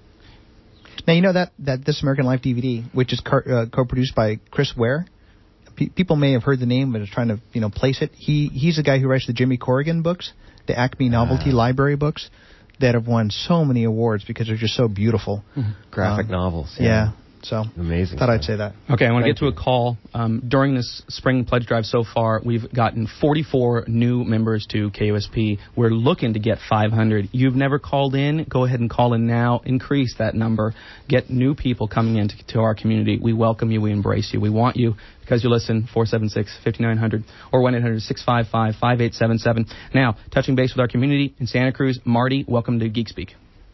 Now, you know that, that This American Life D V D, which is car, uh, co-produced by Chris Ware, Pe- people may have heard the name, but are trying to, you know, place it. He He's the guy who writes the Jimmy Corrigan books, the Acme Novelty Library books, that have won so many awards because they're just so beautiful. Graphic Um, novels. Yeah. So, Amazing. thought I'd stuff. say that. Okay, I want to Thank get to a call. Um, during this spring pledge drive so far, we've gotten forty-four new members to K O S P. We're looking to get five hundred. You've never called in? Go ahead and call in now. Increase that number. Get new people coming into to our community. We welcome you. We embrace you. We want you because you listen. four seven six, five nine zero zero or one eight hundred, six five five, five eight seven seven. Now, touching base with our community in Santa Cruz, Marty, welcome to Geek Speak.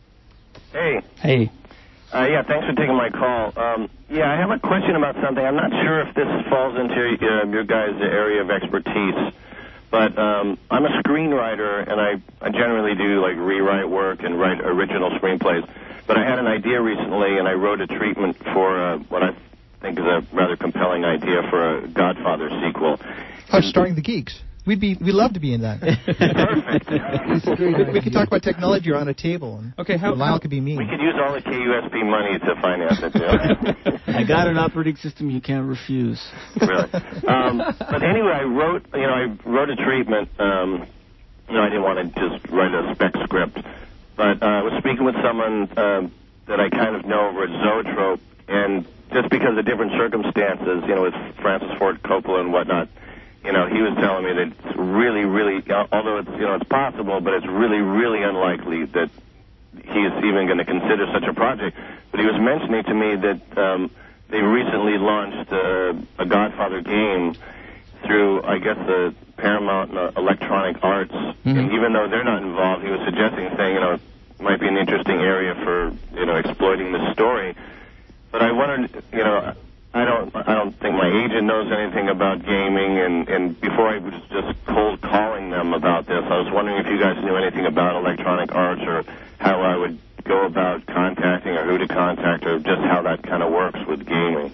Hey. Hey. Uh, yeah, thanks for taking my call. Um, yeah, I have a question about something. I'm not sure if this falls into uh, your guys' area of expertise, but um, I'm a screenwriter, and I, I generally do, like, rewrite work and write original screenplays. But I had an idea recently, and I wrote a treatment for uh, what I think is a rather compelling idea for a Godfather sequel. Oh, starring the Geeks. We'd be we'd love to be in that. Perfect. we, we could talk about technology around a table. And Okay, how- Lyle how- could be me. We could use all the K U S P money to finance it, too. I got an operating system you can't refuse. Really. Um, but anyway, I wrote, you know, I wrote a treatment. Um, you know, I didn't want to just write a spec script, but uh, I was speaking with someone um, that I kind of know over at Zoetrope, and just because of different circumstances, you know, with Francis Ford Coppola and whatnot, you know, he was telling me that it's really, really, although it's, you know, it's possible, but it's really, really unlikely that he is even going to consider such a project. But he was mentioning to me that um, they recently launched uh, a Godfather game through, I guess, the Paramount uh, Electronic Arts. Mm-hmm. And even though they're not involved, he was suggesting, saying, you know, it might be an interesting area for, you know, exploiting the story. But I wondered, you know, I don't, I don't think my agent knows anything about gaming, and, and before I was just cold calling them about this, I was wondering if you guys knew anything about Electronic Arts or how I would go about contacting or who to contact or just how that kind of works with gaming.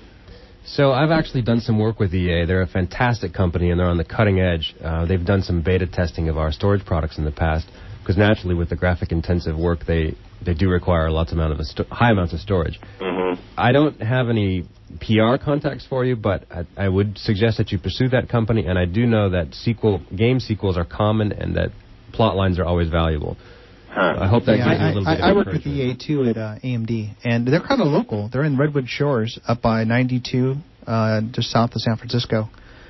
So I've actually done some work with E A. They're a fantastic company, and they're on the cutting edge. Uh, they've done some beta testing of our storage products in the past, because naturally with the graphic-intensive work, they, they do require lots amount of a sto- high amounts of storage. Mm-hmm. I don't have any P R contacts for you, but I, I would suggest that you pursue that company, and I do know that sequel game sequels are common and that plot lines are always valuable. Huh. I hope that Yeah, gives you a I, little I, bit I of work with encouragement. E A too at uh, A M D, and they're kind of local. They're in Redwood Shores, up by ninety-two, uh, just south of San Francisco.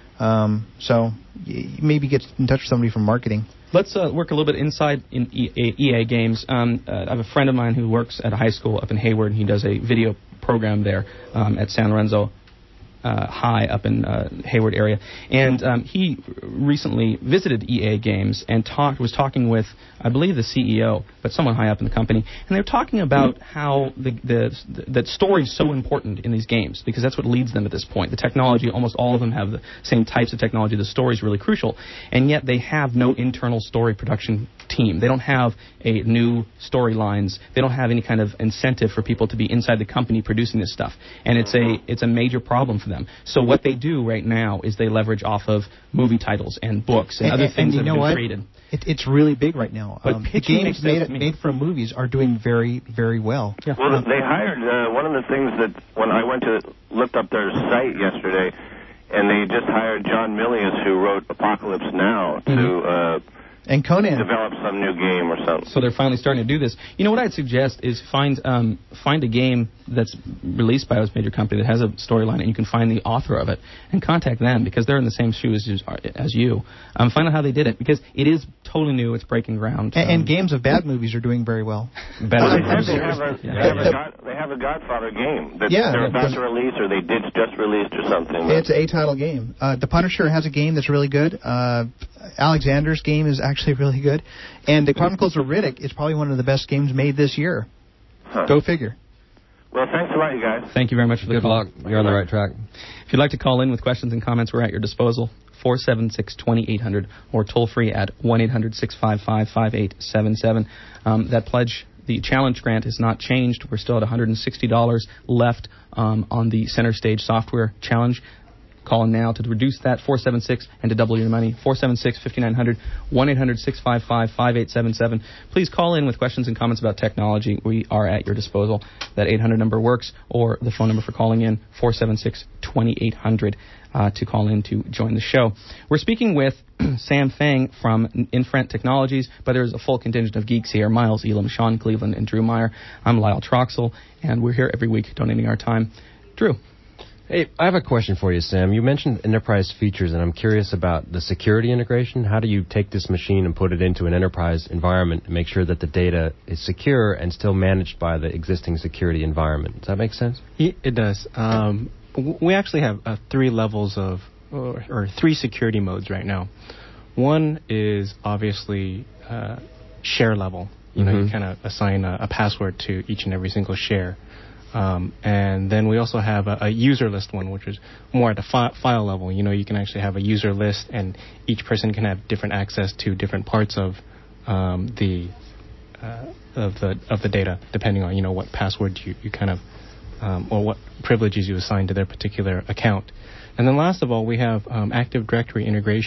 Um, so y- maybe get in touch with somebody from marketing. Let's uh, work a little bit inside in E A, E A games. Um, uh, I have a friend of mine who works at a high school up in Hayward, and he does a video program there um, at San Lorenzo uh, High up in uh, Hayward area. And um, he recently visited E A Games and talked was talking with, I believe, the C E O, but someone high up in the company. And they were talking about how the, the that story is so important in these games, because that's what leads them at this point. The technology, almost all of them have the same types of technology. The story is really crucial. And yet they have no internal story production team. They don't have a new storylines. They don't have any kind of incentive for people to be inside the company producing this stuff. And it's a it's a major problem for them. So what they do right now is they leverage off of movie titles and books and, And- other and things you that know have been what? created. It, it's really big right now. But Um, the pitching games makes sense made, to me. made for movies are doing very, very well. Yeah. Well, they hired, uh, one of the things that when I went to, looked up their site yesterday, and they just hired John Milius, who wrote Apocalypse Now, to uh, And Conan. develop some new game or something. So they're finally starting to do this. You know what I'd suggest is find um, find a game that's released by a major company that has a storyline, and you can find the author of it and contact them, because they're in the same shoes as, as you. Um, find out how they did it, because it is totally new. It's breaking ground. And, and Um, games of bad movies are doing very well. Better Well, than they, have, they, some have a, series. they, Yeah. have a God, they have a Godfather game that Yeah. they're about Yeah. to release, or they did just released or something. It's an eight-title game. Uh, the Punisher has a game that's really good. Uh, Alexander's game is actually really good. And the Chronicles of Riddick is probably one of the best games made this year. Huh. Go figure. Well, thanks a lot, you guys. Thank you very much for the Good call. luck. You're on the right track. If you'd like to call in with questions and comments, we're at your disposal. four seven six, two eight zero zero or toll free at one eight hundred, six five five, five eight seven seven. Um, that pledge, the challenge grant, has not changed. We're still at one hundred sixty dollars left um, on the Center Stage Software Challenge. Call in now to reduce that, four seven six, and to double your money, four seven six, five nine zero zero, one eight hundred, six five five, five eight seven seven. Please call in with questions and comments about technology. We are at your disposal. That eight hundred number works, or the phone number for calling in, four seven six, two eight zero zero, uh, to call in to join the show. We're speaking with Sam Fang from Infront Technologies, but there's a full contingent of geeks here: Miles Elam, Sean Cleveland, and Drew Meyer. I'm Lyle Troxel, and we're here every week donating our time. Drew. Hey, I have a question for you, Sam. You mentioned enterprise features, and I'm curious about the security integration. How do you take this machine and put it into an enterprise environment and make sure that the data is secure and still managed by the existing security environment? Does that make sense? It it does. Um, w- we actually have uh, three levels of, or, or three security modes right now. One is obviously uh, share level. You know, Mhm. you kind of assign a, a password to each and every single share. Um, and then we also have a, a user list one, which is more at the fi- file level. You know, you can actually have a user list, and each person can have different access to different parts of um, the uh, of the of the data, depending on, you know, what password you, you kind of um, or what privileges you assign to their particular account. And then last of all, we have um, Active Directory integration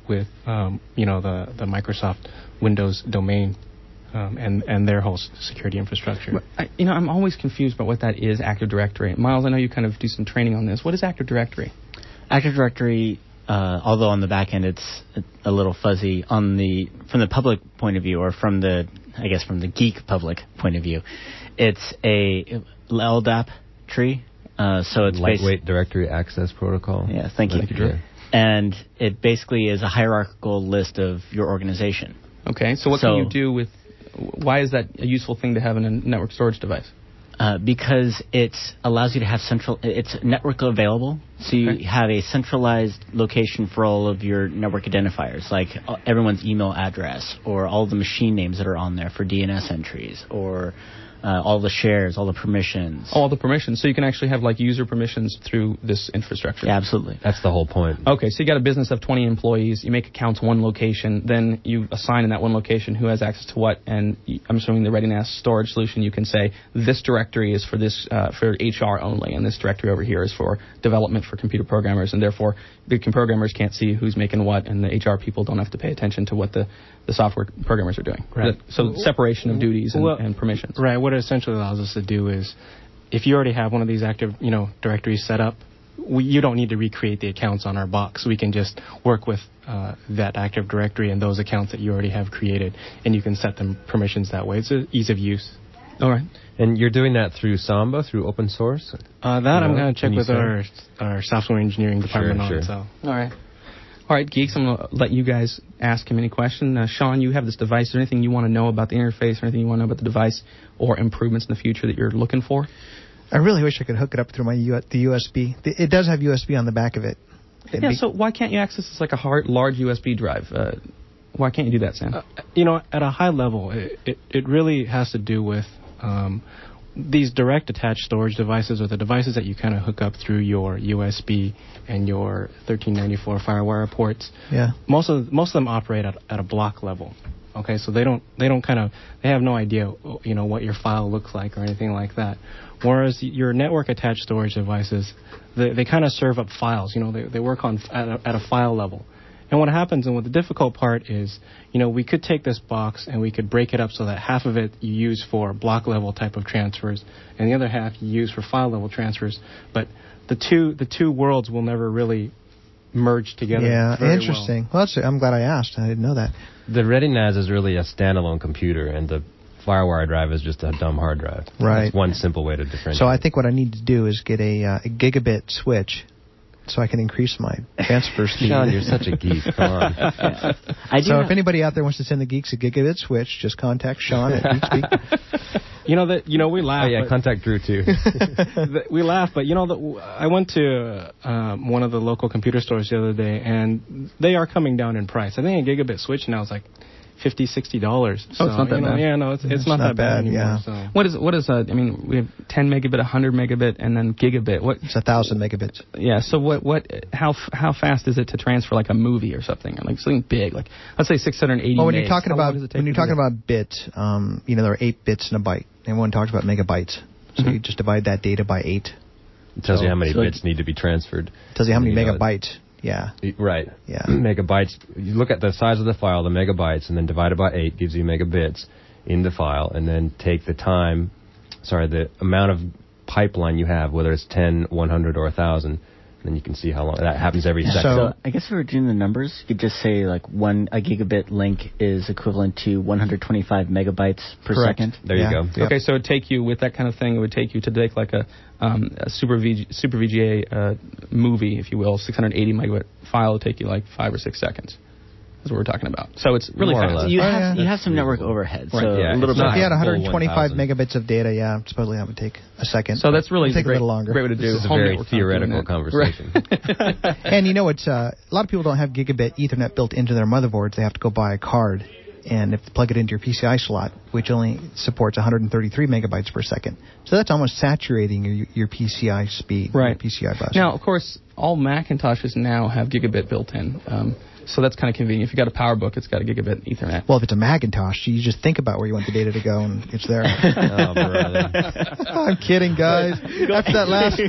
with um, you know the the Microsoft Windows domain um, and and their whole s- security infrastructure. But I, you know, I'm always confused about what that is, Active Directory. Miles, I know you kind of do some training on this. What is Active Directory? Active Directory, uh, although on the back end it's a, a little fuzzy, on the from the public point of view, or from the I guess from the geek public point of view, it's a L D A P tree. Uh, so it's lightweight directory access protocol. Yeah, thank you. Thank you, Drew. And it basically is a hierarchical list of your organization. Okay, so what So- can you do with... Why is that a useful thing to have in a network storage device? Uh, because it allows you to have central, it's network available, so you Okay. have a centralized location for all of your network identifiers, like uh, everyone's email address, or all the machine names that are on there for D N S entries, or uh, all the shares, all the permissions. All the permissions. So you can actually have like user permissions through this infrastructure. Yeah, absolutely. That's the whole point. Okay, so you got a business of twenty employees. You make accounts one location, then you assign in that one location who has access to what. And y- I'm assuming the Ready N A S storage solution, you can say this directory is for this uh, for H R only, and this directory over here is for development for computer programmers, and therefore the com- programmers can't see who's making what, and the H R people don't have to pay attention to what the, the software programmers are doing. Right. So separation of duties and, Well, and permissions. Right. What it essentially allows us to do is, if you already have one of these active, you know, directories set up, we, you don't need to recreate the accounts on our box. We can just work with uh, that Active Directory and those accounts that you already have created, and you can set them permissions that way. It's a ease of use. All right. And you're doing that through Samba, through open source? Uh, that I'm Yeah, going to check can you with say? our our software engineering department Sure, on. sure. So. All right. All right, geeks, I'm going to let you guys ask him any question. Uh, Sean, you have this device. Is there anything you want to know about the interface or anything you want to know about the device or improvements in the future that you're looking for? I really wish I could hook it up through my U- the U S B. The- It does have U S B on the back of it. It'd yeah, be- so why can't you access this like a hard, large U S B drive? Uh, why can't you do that, Sam? Uh, you know, at a high level, it, it, it really has to do with um, these direct attached storage devices, or the devices that you kind of hook up through your U S B and your thirteen ninety-four FireWire ports. yeah. Most of most of them operate at, at a block level. Okay, so they don't they don't kind of they have no idea, you know, what your file looks like or anything like that. Whereas your network attached storage devices, they they kind of serve up files. You know, they they work on at a, at a file level. And what happens, and what the difficult part is, you know, we could take this box and we could break it up so that half of it you use for block level type of transfers, and the other half you use for file level transfers. But the two the two worlds will never really merge together. Yeah, very interesting. Well, that's, I'm glad I asked. I didn't know that. The Ready N A S is really a standalone computer, and the FireWire drive is just a dumb hard drive. Right. That's one simple way to differentiate. So I think what I need to do is get a, uh, a gigabit switch so I can increase my transfer speed. Sean, you're such a geek. Come on. I do So have- if anybody out there wants to send the geeks a gigabit switch, just contact Sean at GeekSpeak. You know that you know we Oh, laugh. yeah, but- contact Drew, too. the- we laugh, but you know that I went to uh, um, one of the local computer stores the other day, and they are coming down in price. I think a gigabit switch now is like fifty, sixty dollars. Oh, it's not that you know, bad. Yeah, no, it's it's, It's not, not that bad, bad, anymore. yeah. So. What is what is uh, I mean, we have ten megabit, one hundred megabit, and then gigabit. What? It's a thousand megabits. Yeah. So what? What? How f- how fast is it to transfer like a movie or something, or like something big? Like let's say six hundred eighty. Well, when you're megs. talking How long about does it take when you're to do talking that? about bit, um, you know, there are eight bits in a byte. Everyone talks about megabytes. So Mhm. you just divide that data by eight. It tells you how many So- bits need to be transferred. Tells you how many You know, megabytes. Yeah. Right. Yeah. Megabytes. You look at the size of the file, the megabytes, and then divide it by eight gives you megabits in the file, and then take the time, sorry, the amount of pipeline you have, whether it's ten, one hundred, or one thousand, and then you can see how long that happens every Yeah. second. So I guess if we were doing the numbers, you could just say like one a gigabit link is equivalent to one hundred twenty-five megabytes per Correct. second. there Yeah. you go. Yep. Okay, so it would take you with that kind of thing. It would take you to take like a, um, a super V G, super V G A uh, movie, if you will, six hundred eighty megabit file. Would take you like five or six seconds. That's what we're talking about. So it's really More or fast. less. You Oh, have yeah. you have some That's network reasonable. overhead, Right, so yeah, a little it's bit. not- If you had full one hundred twenty-five one thousand. megabits of data, yeah, supposedly that would take a second. So that's really It'll take great, a little longer. great way to do. This is a home very network doing theoretical that. conversation. Right. And you know, it's uh, a lot of people don't have gigabit Ethernet built into their motherboards. They have to go buy a card, and if they plug it into your P C I slot, which only supports one hundred thirty-three megabytes per second. So that's almost saturating your your P C I speed, Right. your P C I bus. Now, of course, all Macintoshes now have gigabit built in. Um, So that's kind of convenient. If you got a PowerBook, it's got a gigabit Ethernet. Well, if it's a Macintosh, you just think about where you want the data to go, and it's there. Oh, brother. I'm kidding, guys. After that last...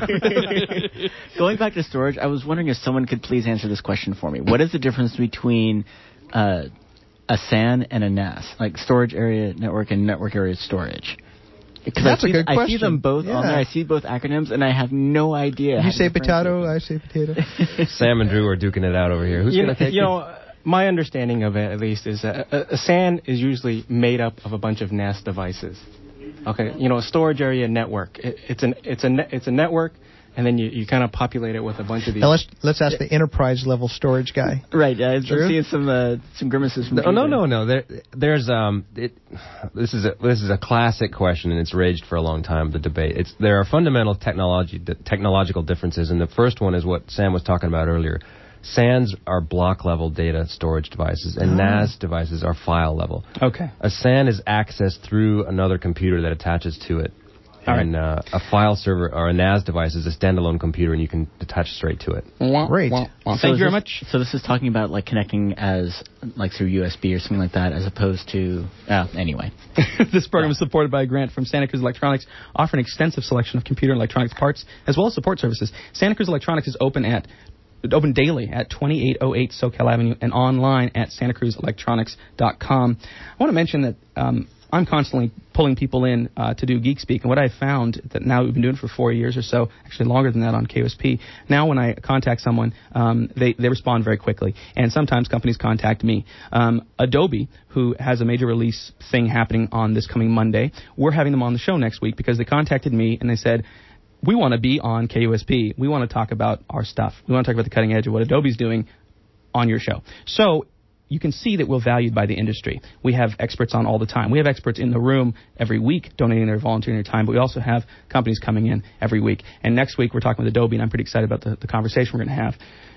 Going back to storage, I was wondering if someone could please answer this question for me. What is the difference between uh, a S A N and a N A S, like storage area network and network area storage? Because That's I see, a good I question. see them both Yeah. on there. I see both acronyms, and I have no idea. You how say to differentiate potato, them. I say potato. Sam and Drew are duking it out over here. Who's you going know, to take you it? know, my understanding of it, at least, is that a, a S A N is usually made up of a bunch of N A S devices. Okay, you know, a storage area network. It, it's an it's a ne- it's a network, and then you, you kind of populate it with a bunch of these. Now let's let's ask the enterprise level storage guy. Right, uh, I'm Drew? seeing some uh, some grimaces from. No, Drew no, there. no, no. There, there's um, it. This is a this is a classic question, and it's raged for a long time. The debate. It's there are fundamental technology technological differences, and the first one is what Sam was talking about earlier. S A Ns are block level data storage devices, and Oh. N A S devices are file level. Okay. A S A N is accessed through another computer that attaches to it. All and uh, a file server or a N A S device is a standalone computer, and you can attach straight to it. Great. Wah, wah. So Thank you is very this- much. So this is talking about like connecting as like through U S B or something like that, as opposed to. Uh, anyway. This program is supported by a grant from Santa Cruz Electronics, offering an extensive selection of computer and electronics parts, as well as support services. Santa Cruz Electronics is open at open daily at twenty-eight oh eight SoCal Avenue and online at santa cruz electronics dot com. I want to mention that um, I'm constantly pulling people in uh, to do Geek Speak, and what I've found that now we've been doing it for four years or so, actually longer than that on K O S P. Now when I contact someone, um, they, they respond very quickly, and sometimes companies contact me. Um, Adobe, who has a major release thing happening on this coming Monday, we're having them on the show next week because they contacted me and they said, we want to be on K U S P. We want to talk about our stuff. We want to talk about the cutting edge of what Adobe's doing on your show. So you can see that we're valued by the industry. We have experts on all the time. We have experts in the room every week donating their volunteering their time, but we also have companies coming in every week. And next week we're talking with Adobe, and I'm pretty excited about the, the conversation we're going to have.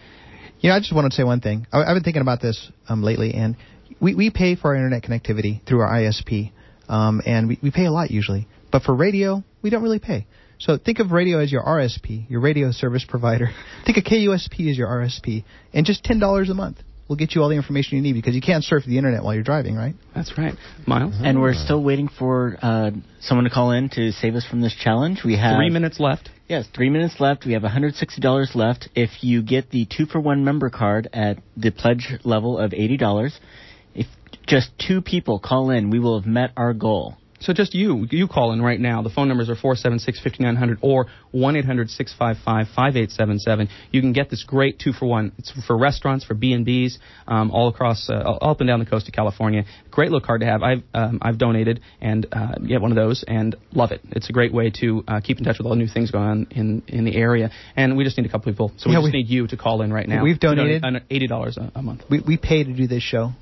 You know, I just want to say one thing. I, I've been thinking about this um, lately, and we, we pay for our internet connectivity through our I S P, um, and we, we pay a lot usually. But for radio, we don't really pay. So think of radio as your R S P, your radio service provider. Think of K U S P as your R S P, and just ten dollars a month will get you all the information you need, because you can't surf the internet while you're driving, right? That's right. Miles? And we're still waiting for uh, someone to call in to save us from this challenge. We have Three minutes left. Yes, three minutes left. We have one hundred sixty dollars left. If you get the two for one member card at the pledge level of eighty dollars, if just two people call in, we will have met our goal. So just you, you call in right now. The phone numbers are four seven six, five nine zero zero or one eight hundred, six five five, five eight seven seven. You can get this great two-for-one. It's for restaurants, for B and B's, um, all across, uh, all up and down the coast of California. Great little card to have. I've um, I've donated and uh, get one of those and love it. It's a great way to uh, keep in touch with all the new things going on in, in the area. And we just need a couple people. So we Yeah, just we- need you to call in right now. We've donated- Donate eighty dollars a, a month. We we pay to do this show,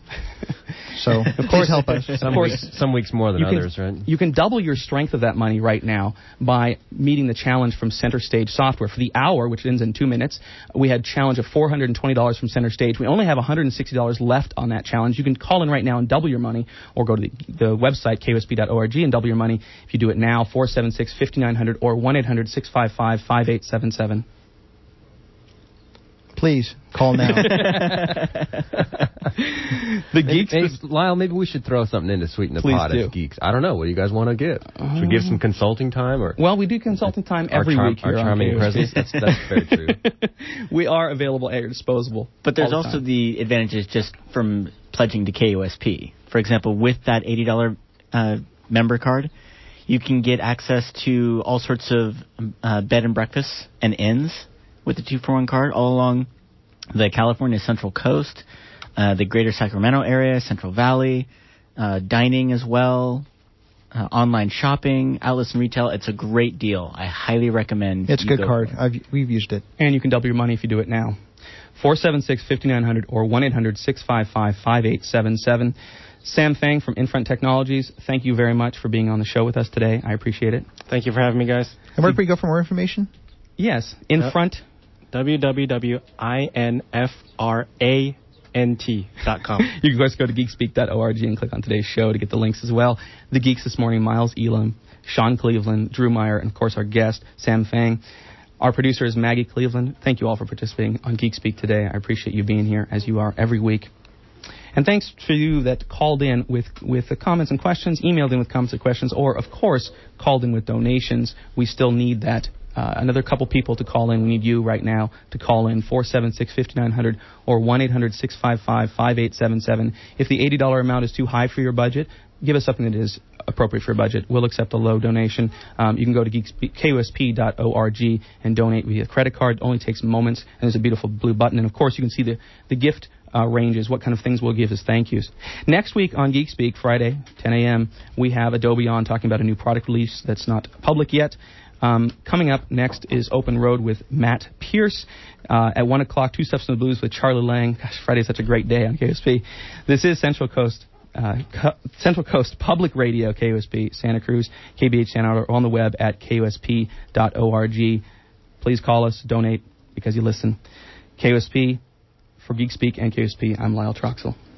so please help us. Some Of course. weeks, some weeks more than You can- others, right? You can double your strength of that money right now by meeting the challenge from Center Stage Software. For the hour, which ends in two minutes, we had a challenge of four hundred twenty dollars from Center Stage. We only have one hundred sixty dollars left on that challenge. You can call in right now and double your money, or go to the, the website, K O S P dot org, and double your money. If you do it now, four seven six, five nine zero zero or one eight hundred, six five five, five eight seven seven. Please call now. The Maybe, Geeks... maybe, Lyle, maybe we should throw something in to sweeten the Please pot do. as geeks. I don't know. What do you guys want to give? Should we give some consulting time or Well, we do consulting time our, every charm, week our here on charming K O S P. presence? That's, that's very true. We are available at your disposal. But there's all the also time. the advantages just from pledging to K O S P. For example, with that eighty dollars uh, member card, you can get access to all sorts of uh, bed and breakfasts and inns with the two for one card all along the California Central Coast, uh, the greater Sacramento area, Central Valley, uh, dining as well, uh, online shopping, outlets and retail. It's a great deal. I highly recommend It's a you good go card. for it. I've, we've used it. And you can double your money if you do it now. four seven six, five nine zero zero or one eight hundred, six five five, five eight seven seven. Sam Fang from Infront Technologies, thank you very much for being on the show with us today. I appreciate it. Thank you for having me, guys. And where can we go for more information? Yes, Infront. w w w dot infrant dot com. You can guys go to geekspeak dot org and click on today's show to get the links as well. The Geeks this morning, Miles Elam, Sean Cleveland, Drew Meyer, and of course our guest, Sam Fang. Our producer is Maggie Cleveland. Thank you all for participating on Geek Speak today. I appreciate you being here, as you are every week. And thanks to you that called in with, with the comments and questions, emailed in with comments and questions, or, of course, called in with donations. We still need that. Uh, another couple people to call in. We need you right now to call in, four seven six, five nine zero zero or one eight hundred, six five five, five eight seven seven. If the eighty dollars amount is too high for your budget, give us something that is appropriate for your budget. We'll accept a low donation. Um, you can go to K U S P dot org and donate via credit card. It only takes moments, and there's a beautiful blue button. And, of course, you can see the, the gift uh, ranges, what kind of things we'll give as thank yous. Next week on Geek Speak, Friday, ten a.m., we have Adobe on talking about a new product release that's not public yet. Um, coming up next is Open Road with Matt Pierce. Uh, at one o'clock, Two Steps in the Blues with Charlie Lang. Gosh, Friday's such a great day on K U S P. This is Central Coast uh, Co- Central Coast Public Radio, K U S P, Santa Cruz, K B H Santa, or on the web at K U S P dot org. Please call us, donate, because you listen. K U S P, for Geek Speak and K U S P, I'm Lyle Troxell.